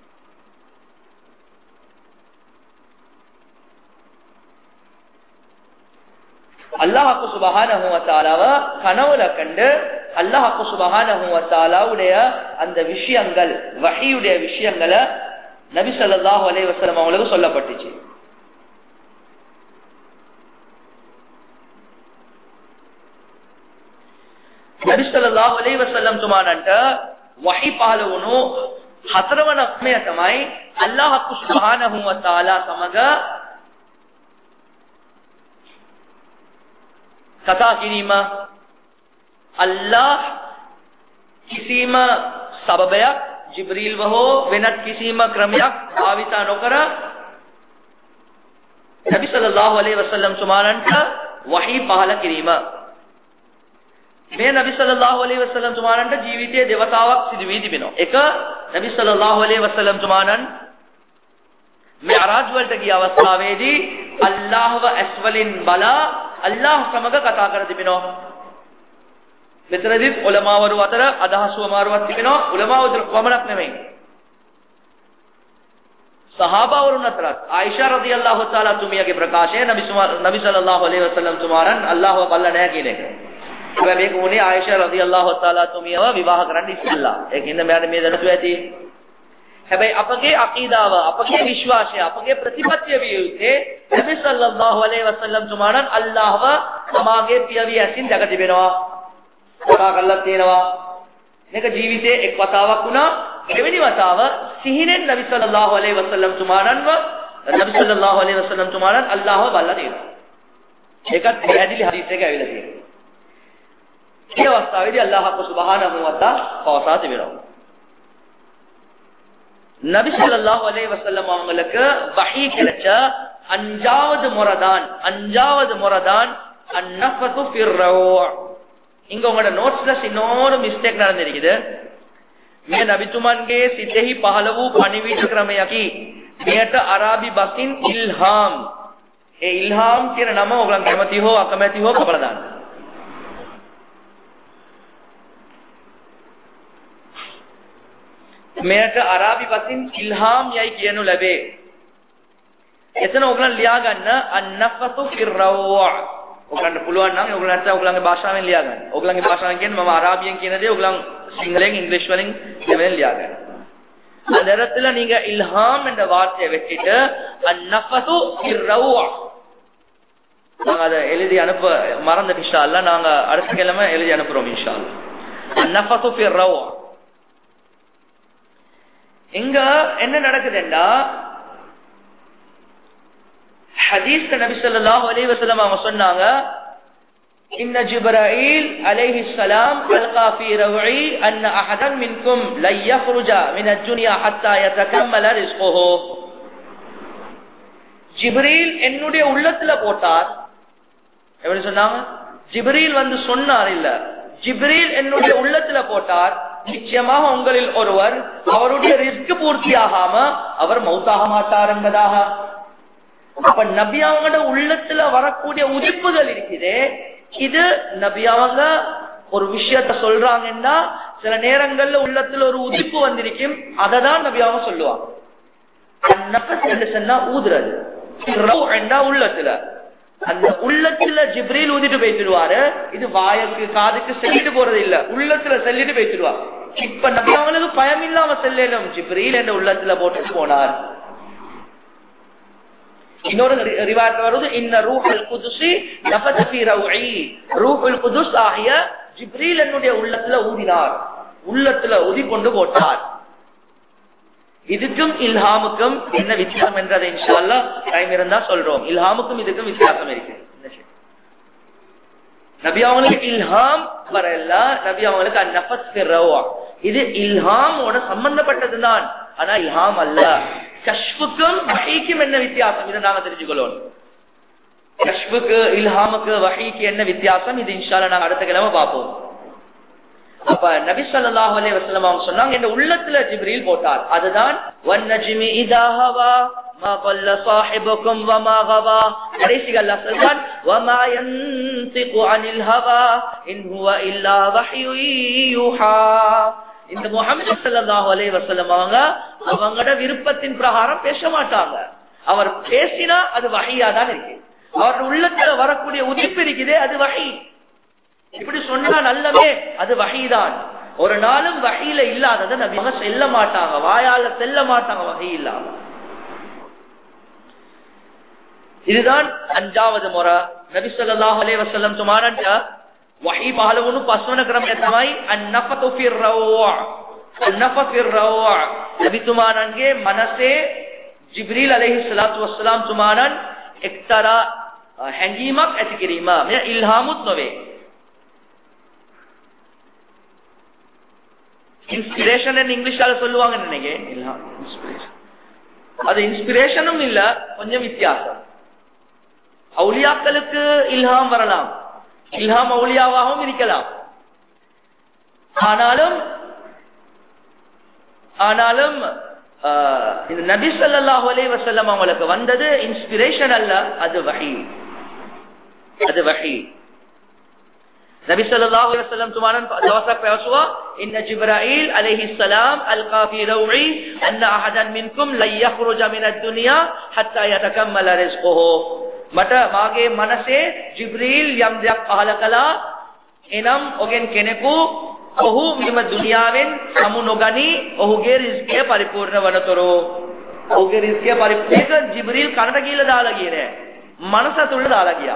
அல்லாஹ் சுப்ஹானஹு வ தஆலாவை கனவுல கண்டு அல்லாஹ் சுப்ஹானஹு வ தஆலாவுடைய அந்த விஷயங்கள், வஹீயுடைய விஷயங்களை நபி ஸல்லல்லாஹு அலைஹி வஸல்லம் அவங்களுக்கு சொல்லப்பட்டுச்சு. नबी सल्लल्लाहु अलैहि वसल्लम तुमानंट वही पालवनु हतरवन अपने तमाई अल्लाह सुब्हानहु व तआला समग कथा किरीमा अल्लाह किसीम सबबයක් जिब्रील वहो වෙනත් කිසිම ක්‍රමයක් භාවිත නොකර नबी सल्लल्लाहु अलैहि वसल्लम तुमानंट वही पहल किरीमा මේ නබි සල්ලල්ලාහු අලයිහි වසල්ලම් තුමාණන්ට ජීවිතයේ දෙවතාවක් සිදු වී තිබෙනවා. එක නබි සල්ලල්ලාහු අලයිහි වසල්ලම් තුමාණන් මිඅරාජ් වලට ගිය අවස්ථාවේදී අල්ලාහ්ව ඇස්වලින් බලා අල්ලාහ් සමග කතා කර තිබෙනවා. මෙතනදී උලමාවරු අතර අදහස් වමාරුවක් තිබෙනවා. උලමාවරු වමනක් නෙමෙයි. සහාබාවරුන් අතර ආයිෂා රදියල්ලාහු තාලා තුමියගේ ප්‍රකාශය නබි නබි සල්ලල්ලාහු අලයිහි වසල්ලම් තුමාණන් අල්ලාහ්ව බල්ලා නැහැ කියන එක. මේක උනේ ආයිෂා රදියල්ලාහු තාලා තුමියව විවාහ කරන්න ඉස්සෙල්ලා. ඒකින්ද මෙයාට මේ දැනුතු ඇති. හැබැයි අපගේ අකීදාව, අපගේ විශ්වාසය, අපගේ ප්‍රතිපත්තිය විය යුත්තේ නබි සල්ලල්ලාහු අලයිහි වසල්ලම් තුමාණන් අල්ලාහ්ව සමාගේ පියවි ඇසින් දැක තිබෙනවා. කතා කරලා තියෙනවා. මේක ජීවිතේ එක් වතාවක් වුණා. දෙවෙනි වතාව සිහිනෙන් නබි සල්ලල්ලාහු අලයිහි වසල්ලම් තුමාණන්ව නබි සල්ලල්ලාහු අලයිහි වසල්ලම් තුමාණන් අල්ලාහ්ව බලලා තියෙනවා. ඒකත් පැහැදිලි හදීස් එකක ඇවිල්ලා තියෙනවා. ඒ අවස්ථාවේදී අල්ලාහ් සුබ්හානහු වතාලා පවසා තිබෙනවා. நபி ஸல்லல்லாஹு அலைஹி வஸல்லம் அவங்களுக்கு வஹீ கிடைச்ச அஞ்சாவது முறதான் அஞ்சாவது முறதான் அன்னஃபது ஃபிர் ரூஹ். இங்க உங்களோட நோட்ஸ்ல இன்னொரு மிஸ்டேக் நடந்திருக்குது. මේ නබිතුමන්ගේ සිතෙහි පහළ වූ පණිවිඩ ක්‍රමයකි. මෙයට අරාබි බසින් ඉල්හාම්. ඒ ඉල්හාම් කියන නම ඔයගලන් කැමති හෝ අකමැති හෝ කපලා දාන්න. මෙයට අරාබි බසින් ඉල්හාම් යයි කියනු ලැබේ. එතන ඔයගලන් ලියා ගන්න අන්නෆතු ෆිර් රූහ්. ඔයගලන්ට පුළුවන් නම් ඔයගලන්ට ඔයගලන්ගේ භාෂාවෙන් ලියා ගන්න. ඔයගලන්ගේ භාෂාවෙන් කියන්නේ මම අරාබියෙන් කියන දේ ඔයගලන් சிங்களம் இங்கிலீஷ் வரையும் දෙවෙන් ලියාගන්න. அந்த இடத்துல நீங்க இல்ஹாம் என்ற வார்த்தையை வெட்டிட்டு அன்னஃபது ஃபிர் ரூஹ். நாங்க அதை எழுதி அனுப்ப மறந்துட்டு இன்ஷா அல்லாஹ் நாங்க அடுத்த கிழமை எழுதி அனுப்புறோம் இன்ஷா அல்லாஹ். அன்னஃபது ஃபிர் ரூஹ். இங்க என்ன நடக்குதுன்னா ஹதீஸ்ல நபி ஸல்லல்லாஹு அலைஹி வஸல்லம் அவங்க சொன்னாங்க إن جبرائيل عليه السلام ألقى في روعي أن أحدا منكم لن يخرج من الدنيا حتى يتكمل رزقه. ஜிப்ரீல் என்னுடைய உள்ளத்துல போட்டார். எப்படி சொன்னாங்க? ஜிப்ரீல் வந்து சொன்னார் இல்ல, ஜிப்ரீல் என்னுடைய உள்ளத்துல போட்டார். நிச்சயமாக உங்களில் ஒருவர் அவருடைய ரிஸ்க் பூர்த்தியாகாம அவர் மௌத்தாக மாட்டார் என்பதாக. அப்ப நபி அவங்களோட உள்ளத்துல வரக்கூடிய உதிப்புகள் இருக்குது. இது நபி அவங்க ஒரு விஷயத்த சொல்றாங்கன்னா சில நேரங்கள்ல உள்ளத்துல ஒரு உதிப்பு வந்திருக்கும். அததான் நபி அவங்க சொல்லுவாங்க. ஊதுறது உள்ளத்துல அந்த உள்ளத்துல ஜிப்ரீல் ஊதிட்டு போய்த்துடுவாரு. இது வாயக்கு காதுக்கு செல்லிட்டு போறது இல்ல, உள்ளத்துல செல்லிட்டு போய்த்துடுவார். இப்ப நபி அவங்களுக்கு பயம் இல்லாம செல்லும், ஜிப்ரீல் என்ற உள்ளத்துல போட்டு போனார். இன்னொரு ரிவாயத் வருது, இன்ன ரூஹுல் குதுஸி நஃபஸ ஃபீ ரௌஇ, ரூஹுல் குதுஸ் ஆகிய ஜிப்ரீல் என்னுடைய உள்ளத்துல ஊதினார், உள்ளத்துல ஊதி கொண்டு போட்டார். இதுக்கும் இல்ஹாமுக்கும் என்ன வித்தியாசம் என்றதை இன்ஷா அல்லாஹ் டைம் இருந்தா சொல்றோம். இல்ஹாமுக்கும் இதுக்கும் வித்தியாசம் இருக்கு. நபி அவங்களுக்கு இல்ஹாம் வரல, நபி அவங்களுக்கு அந்நஃபஸ் ஃபீ ரௌஅ, இது இல்ஹாமோட சம்பந்தப்பட்டதுதான், ஆனா இல்ஹாம் அல்ல. கஷ்புக்கும் வஹீக்கும் என்ன வித்தியாசம், இதை நாங்க தெரிஞ்சுக்கொள்ளணும். கஷ்புக்கு இல்ஹாமுக்கு வஹீக்கு என்ன வித்தியாசம், இது இன்ஷா அல்லாஹ் நாங்க அடுத்த கிழமை பார்ப்போம். அப்ப நபி ஸல்லல்லாஹு அலைஹி வஸல்லம் அவங்க சொன்னாங்க இந்த உள்ளத்துல ஜிப்ரீல் போட்டார். அதுதான் வன்னஜ்மி இதா ஹவா மா ضل صاحبكم وما غوى, கடைசில அல்லாஹ் சொல்றான் வமா யன்திகு அனில் ஹவா இன் ஹுவ இல்லா வஹ்யு யூஹா. இந்த முஹம்மது ஸல்லல்லாஹு அலைஹி வஸல்லம் அவங்க அவங்களோட விருப்பத்தின் பிரகாரம் பேச மாட்டாங்க. அவர் பேசினா அது வஹியா தான் இருக்கு. அவர் உள்ளத்துல வரக்கூடிய உதிப்பு இருக்குதே அது வஹி. இப்படி சொன்னா நல்லவே அது வஹீதான். ஒரு நாளும் வஹீல இல்லாததை நபிங்க செல்ல மாட்டாங்க, வாயால செல்ல மாட்டாங்க வஹீ இல்லாம. இதுதான் அஞ்சாவது முறை. நபி ஸல்லல்லாஹு அலைஹி வஸல்லம் තුමාණන්ට වහී පහළ වුණු පස්වන ක්‍රමය තමයි අන්නෆතු ෆිර් රව්. අන්නෆතු ෆිර් රව් නබි තුමාණන්ගේ මනසේ ජිබ්‍රීල් අලයිහි සලාතු වස්සලාම් තුමාණන් එක්තරා හැඟීමක් ඇති කිරීම. මෙය ඉල්හාමුත් නොවේ, இன்ஸ்பிரேஷன் இங்கிலீஷால சொல்லுவாங்க நினைக்கிறேன். அது இன்ஸ்பிரேஷனும் இல்ல, கொஞ்சம் வித்தியாசம். அவுலியாக்களுக்கு இல்ஹாம் வரலாம், இல்ஹாம் அவுலியாவாகவும் இருக்கலாம். ஆனாலும் ஆனாலும் இந்த நபி ஸல்லல்லாஹு அலைஹி வஸல்லம் அவங்களுக்கு வந்தது இன்ஸ்பிரேஷன் அல்ல, அது வஹீ, அது வஹீ. நபி ஸல்லல்லாஹு அலைஹி வஸல்லம் துமாரன் தவசக் பேசுவா இன்ன ஜிப்ராயில் அலைஹிஸ் ஸலாம் அல்கா ஃபீ ரௌஇ அன்ன அஹதன் மின்கும் லை யخرج மின துன்யா ஹத்தா யதகம்மல் ரிஸ்குஹு. මට මාගේ මනසේ ජිබ්‍රීල් යම් දෙයක් පහල කළා, එනම් ඔගෙන් කෙනෙකු ඔහු මෙම දුනියාවෙන් සමු නොගනි ඔහුගේ රිස්කය පරිපූර්ණ වනතුරු. ඔහුගේ රිස්කය පරිපූර්ණ ජිබ්‍රීල් කනට ගිහලා දාලා ගියේ නෑ, මනස තුල දාලා ගියා.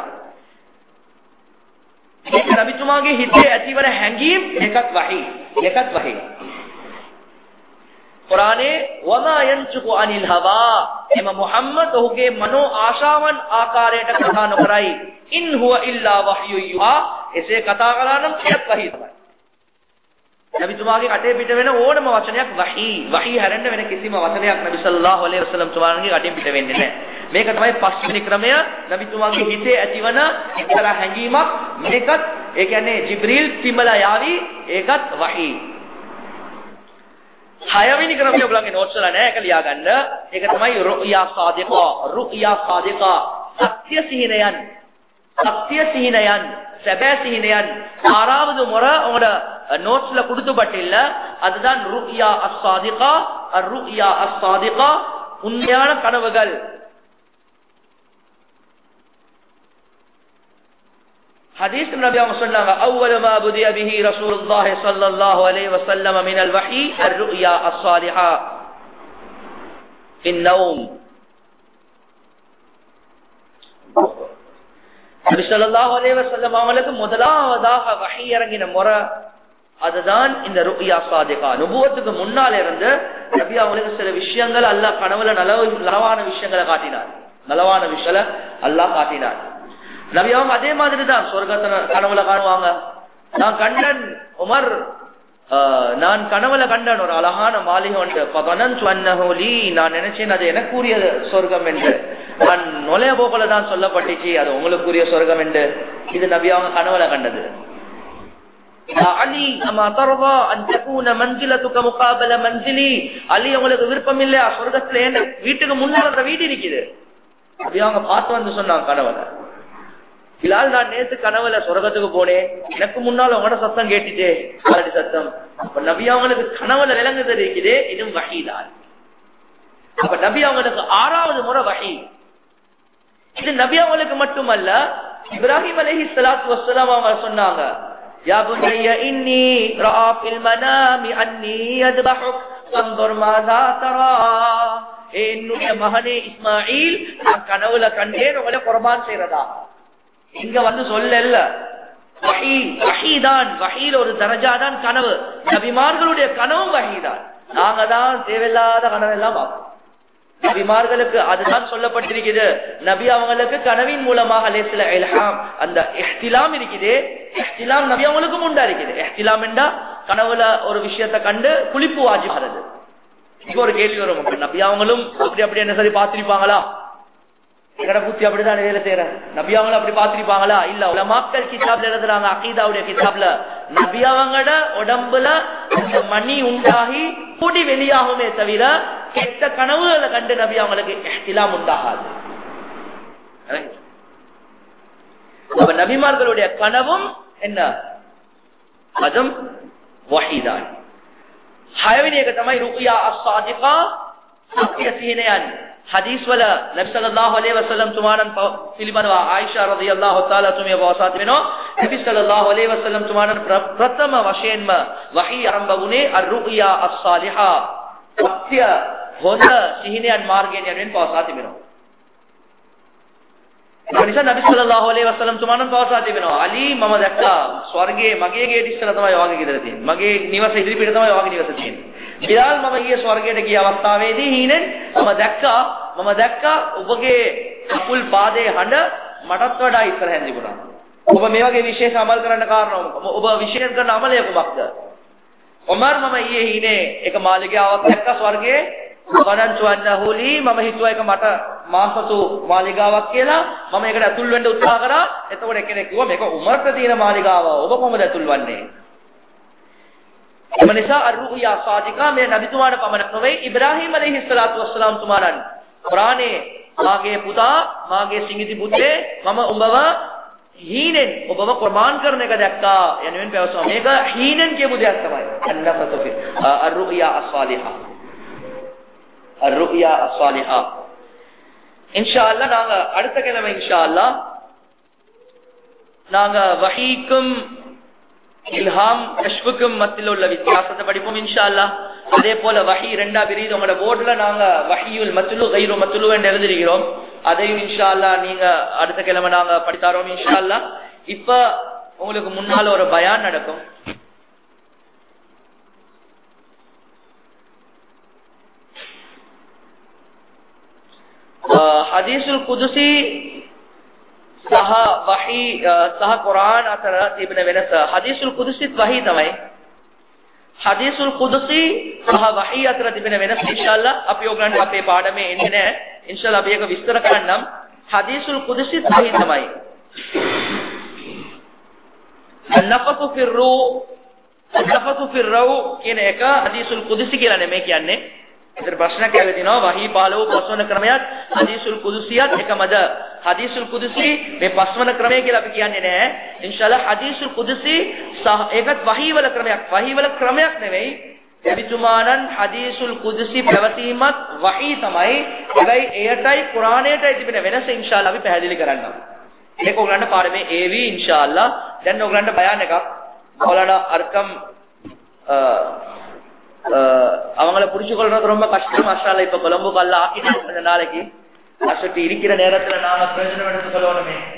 ඒක නබිතුමාගේ හිතේ ඇතිවන හැඟීම් එකක් වහී, එකක් වහී. කුරානේ වමා යන්තුකු අනිල් හවා, එම මුහම්මද් ඔහුගේ මනෝ ආශාවන් ආකාරයට කතා නොකරයි. ඉන් හුව ඉල්ලා වහ්යු යුහා, එසේ කතා කළා නම් ඒත් වහී තමයි. නබිතුමාගේ කටේ පිට වෙන ඕනම වචනයක් වහී, වහී හැරෙන්න වෙන කිසිම වචනයක් නබි සල්ලල්ලාහු අලයිහි වසල්ලම් තුමාගේ කටින් පිට වෙන්නේ නැහැ. මේක තමයි පස්වෙනි ක්‍රමය, නබිතුමාගේ හිතේ ඇතිවන එක්තරා හැඟීමක්. මේකත් ඒ කියන්නේ ජිබ්‍රීල් පිමලා යාවි, ඒකත් වහී. හයවෙනි ක්‍රමය ඔයගොල්ලන්ගේ නෝට්ස් වල නැහැ, ඒක ලියා ගන්න. ඒක තමයි රුයා සාදිකා, රුයා සාදිකා, සත්‍ය සිහිනයන්, සත්‍ය සිහිනයන්, සැබෑ සිහිනයන්. ஆறாவது முறை உங்களோட நோட்ஸ்ல கொடுத்து பட்டில்ல, அதுதான் ருயா அஸ்ஸாதிகா, அர்-ருயா அஸ்ஸாதிகா, உண்மையான கனவுகள். حديث النبي صلى الله عليه وسلم اول ما بدأ به رسول الله صلى الله عليه وسلم من الوحي الرؤيا الصالحة في النوم. நபி ஸல்லல்லாஹு அலைஹி வஸல்லம் அவங்களுக்கு முதலாவதாக வஹி இறங்கின முறை அதுதான் இந்த ருயா சாதிகா. நபுவத்துக்கு முன்னால இருந்து நபி அவங்களுக்கு சில விஷயங்கள் அல்லாஹ் கனவுல நலவு நலவான விஷயங்களை காட்டினார், நலவான விஷயங்களை அல்லாஹ் காட்டினார். நபி அவங்க அதே மாதிரி தான் சொர்க்கத்தை கனவுல காணுவாங்க. நான் கண்டன் உமர், நான் கனவுல கண்டன் ஒரு அழகான மாளிகை ஒன்று, நான் நினைச்சேன் அது எனக்குரிய சொர்க்கம் என்று. நான் நுழைய போகல தான் சொல்லப்பட்டுச்சு அது உங்களுக்குரிய சொர்க்கம் என்று. இது நபி அவங்க கனவுல கண்டது. அலி அம்மா தர்வா அன் தகூன மன்சிலத்துக முகாபல மன்சிலி, அலி உங்களுக்கு விருப்பம் இல்லையா சொர்க்கத்துல என்ன வீட்டுக்கு முன்னால வீடு இருக்குது. நபி அவங்க பார்த்து வந்து சொன்னாங்க கனவுல, பிலால் நான் நேத்து கனவுல சொர்க்கத்துக்கு போனேன், எனக்கு முன்னால உங்களோட சத்தம் கேட்டுட்டே காலடி சத்தம். அப்ப நபி அவங்களுக்கு கனவுல விளங்குது இருக்குது, இதுவும் வஹீதான். அப்ப நபி அவங்களுக்கு ஆறாவது முறை வஹீ. இது நபி அவங்களுக்கு மட்டுமல்ல, இப்ராஹிம் அலைஹிஸ்ஸலாத்து வஸ்ஸலாம் அவங்க சொன்னாங்க, யா புனைய இன்னி ரஆ ஃபில் மனாமி அன்னி அத்பஹுக் ஃபன்ظுர் மாதா தரா. என்னுடைய மகனே இஸ்மாயில், நான் கனவுல கண்டேன் உங்களை குர்பான் செய்யறதா. இங்க வந்து சொல்லல, வஹீ வஹீதான், வஹீல ஒரு தரஜா தான் கனவு. நபிமார்களுடைய கனவும் வஹீதான். நாங்க தான் தேவையில்லாத கனவெல்லாம் பார்ப்போம். நபிமார்களுக்கு அதுதான் சொல்லப்பட்டிருக்குது. நபி அவங்களுக்கு கனவின் மூலமாக லேசில இல்ஹாம், அந்த இஹ்திலாம் இருக்குது. இஹ்திலாம் நபி அவங்களுக்கும் உண்டா இருக்குது. இஹ்திலாம் என்றா கனவுல ஒரு விஷயத்தை கண்டு குளிப்பு வாஜிபாகிறது. இப்போ ஒரு கேள்வி வரும், நபி அவங்களும் அப்படி அப்படி என்ன சரி பார்த்திருப்பாங்களா? எங்கட பூச்சி அப்படிதான் வேலை செய்யறேன், நபி அவங்களும் அப்படி பார்த்திருப்பாங்களா? இல்ல, உலமாக்கள் கிதாப்ல எழுதுறாங்க, அகீதாவுடைய கிதாப்ல, நபி அவங்களோட உடம்புல மணி உண்டாகி கூடி வெளியாகுமே தவிர கெட்ட கனவுகளை கண்டு நபி அவங்களுக்கு இஹ்திலாம் உண்டாகாது. நபிமார்களுடைய கனவும் என்ன? அதுவும் வஹீதான். හයවෙනි එක තමයි රුක්යා අස්-සාදිකා, සත්‍ය සිහිනයන්. හදීස් වල නබි සල්ලල්ලාහු අලයිහි වසල්ලම් තුමාණන් පිළිබඳව ආයිෂා රදියල්ලාහු තාලා තුමිය වාසාත වෙනවා. නබි සල්ලල්ලාහු අලයිහි වසල්ලම් තුමාණන් ප්‍රථම වශයෙන්ම වහී ආරම්භ වුණේ අர்-රුක්යා අස්-සාලිහා, සත්‍ය හොඳ සිහිනයන් මාර්ගයෙන් යනුවෙන් වාසාත වෙනවා. නිසා නබි සල්ලල්ලාහු අලයිහි වසල්ලම් තුමාණන් වාසාත වෙනවා, අලි මම දැක්කා ස්වර්ගයේ මගේ ගේට ඉස්සර තමයි වාගේ ගෙදර තියෙන්නේ, මගේ නිවස ඉදිරිපිට තමයි වාගේ නිවස තියෙන්නේ. බිලාල් මම ඊයේ ස්වර්ගයට ගිය අවස්ථාවේදී හීනෙන් මම දැක්කා මම දැක්කා ඔබගේ කකුල් පාදයේ හඬ මටත් වඩා ඉස්සරහින් තිබුණා. ඔබ මේ වගේ විශේෂ අමල් කරන්න කාරණා ඔබ විශේෂ කරන අමලය කුමක්ද? උමර් මම ඊයේ හීනේ එක මාලිගාවක් දැක්කා ස්වර්ගයේ. වනන්තු අන්නහුලි මම හිතුවා එක මට මාසතු මාලිගාවක් කියලා. මම ඒකට ඇතුල් වෙන්න උත්සාහ කරා. එතකොට එක්කෙනෙක් කිව්වා මේක උමර්ට තියෙන මාලිගාව, ඔබ කොහොමද ඇතුල් වන්නේ? එම නිසා අර්-රුක්යා සාදිකා මේ නබිතුමාට පමණක් නොවේ, ඉබ්‍රාහීම් අලයිහිස්සලාතු වස්සලාම් තුමාණන් කුරානයේ මාගේ පුතා, මාගේ සිඟිති පුතේ, මම උඹව හීනෙන් ඔබව කුර්බාන් කරන එක දැක්කා යනුවෙන් පැවසුවා. මේක හීනෙන් කියපු දෙයක් තමයි අන්නෆතුෆි අර්-රුක්යා අස්-සාලිහා. அர்-ருக்யா அஸ்-சாலிஹா. இன்ஷா அல்லாஹ் நாங்க அடுத்த கிழமை இன்ஷா அல்லாஹ் நாங்க வஹீக்கும் இல்ஹாம் கஷ்ஃபுக்கும் மத்தியில் உள்ள வித்தியாசத்தை படிப்போம் இன்ஷா அல்லாஹ். அதே போல வஹீ ரெண்டா பிரியுது. உங்களோட போர்டுல நாங்க வஹீயுல் மத்லு கைரு மத்லு என்று எழுதிருக்கிறோம். அதையும் இன்ஷா அல்லாஹ் நீங்க அடுத்த கிழமை நாங்க படித்தாரோம் இன்ஷா அல்லாஹ். இப்ப உங்களுக்கு முன்னால ஒரு பயான் நடக்கும். හදීසුල් කුදුසි සහ වහී සහ කුර්ආන් අතර තිබෙන වෙනස. හදීසුල් කුදුසිත් වහී තමයි. හදීසුල් කුදුසි සහ වහී අතර තිබෙන වෙනස ඉන්ෂාල්ලා අපි ඔයගලන්ට අපේ පාඩමේ එන්නේ නැහැ. ඉන්ෂාල්ලා අපි ඒක විස්තර කරන්නම්. හදීසුල් කුදුසිත් වහී තමයි. අන්-නෆතු ෆිර් රූ අන්-නෆතු ෆිර් රූ කියන එක හදීසුල් කුදුසි කියලා නෙමෙයි කියන්නේ. ඉතින් ප්‍රශ්නයක් ඇවිත් තිනවා වහී පාලව පස්වන ක්‍රමයක් හදීසුල් කුදුසියත් එකමද? හදීසුල් කුදුසි මේ පස්වන ක්‍රමය කියලා අපි කියන්නේ නැහැ. ඉන්ෂාල්ලාහ් හදීසුල් කුදුසි ඒකත් වහී වල ක්‍රමයක්. වහී වල ක්‍රමයක් නෙවෙයි. නබිතුමාණන් හදීසුල් කුදුසි පැවතීමත් වහී තමයි. හැබැයි එයටයි කුරානයටයි තිබෙන වෙනස ඉන්ෂාල්ලාහ් අපි පැහැදිලි කරන්නම්. මේක ඔයගලන්ට පාඩමේ ඒවි ඉන්ෂාල්ලාහ්. දැන් ඔයගලන්ට බයාන් එකක් මෞලානා අර්කම් அவங்கள புடிச்சு கொள்றது ரொம்ப கஷ்டம். மாஷாஅல்லாஹ் இப்ப கொலம்புக்கு அல்லாஹ் ஆக்கிட்டு நாளைக்கு அசட்டி இருக்கிற நேரத்துல நாம பிரயோஜனம் எடுத்து சொல்லணுமே.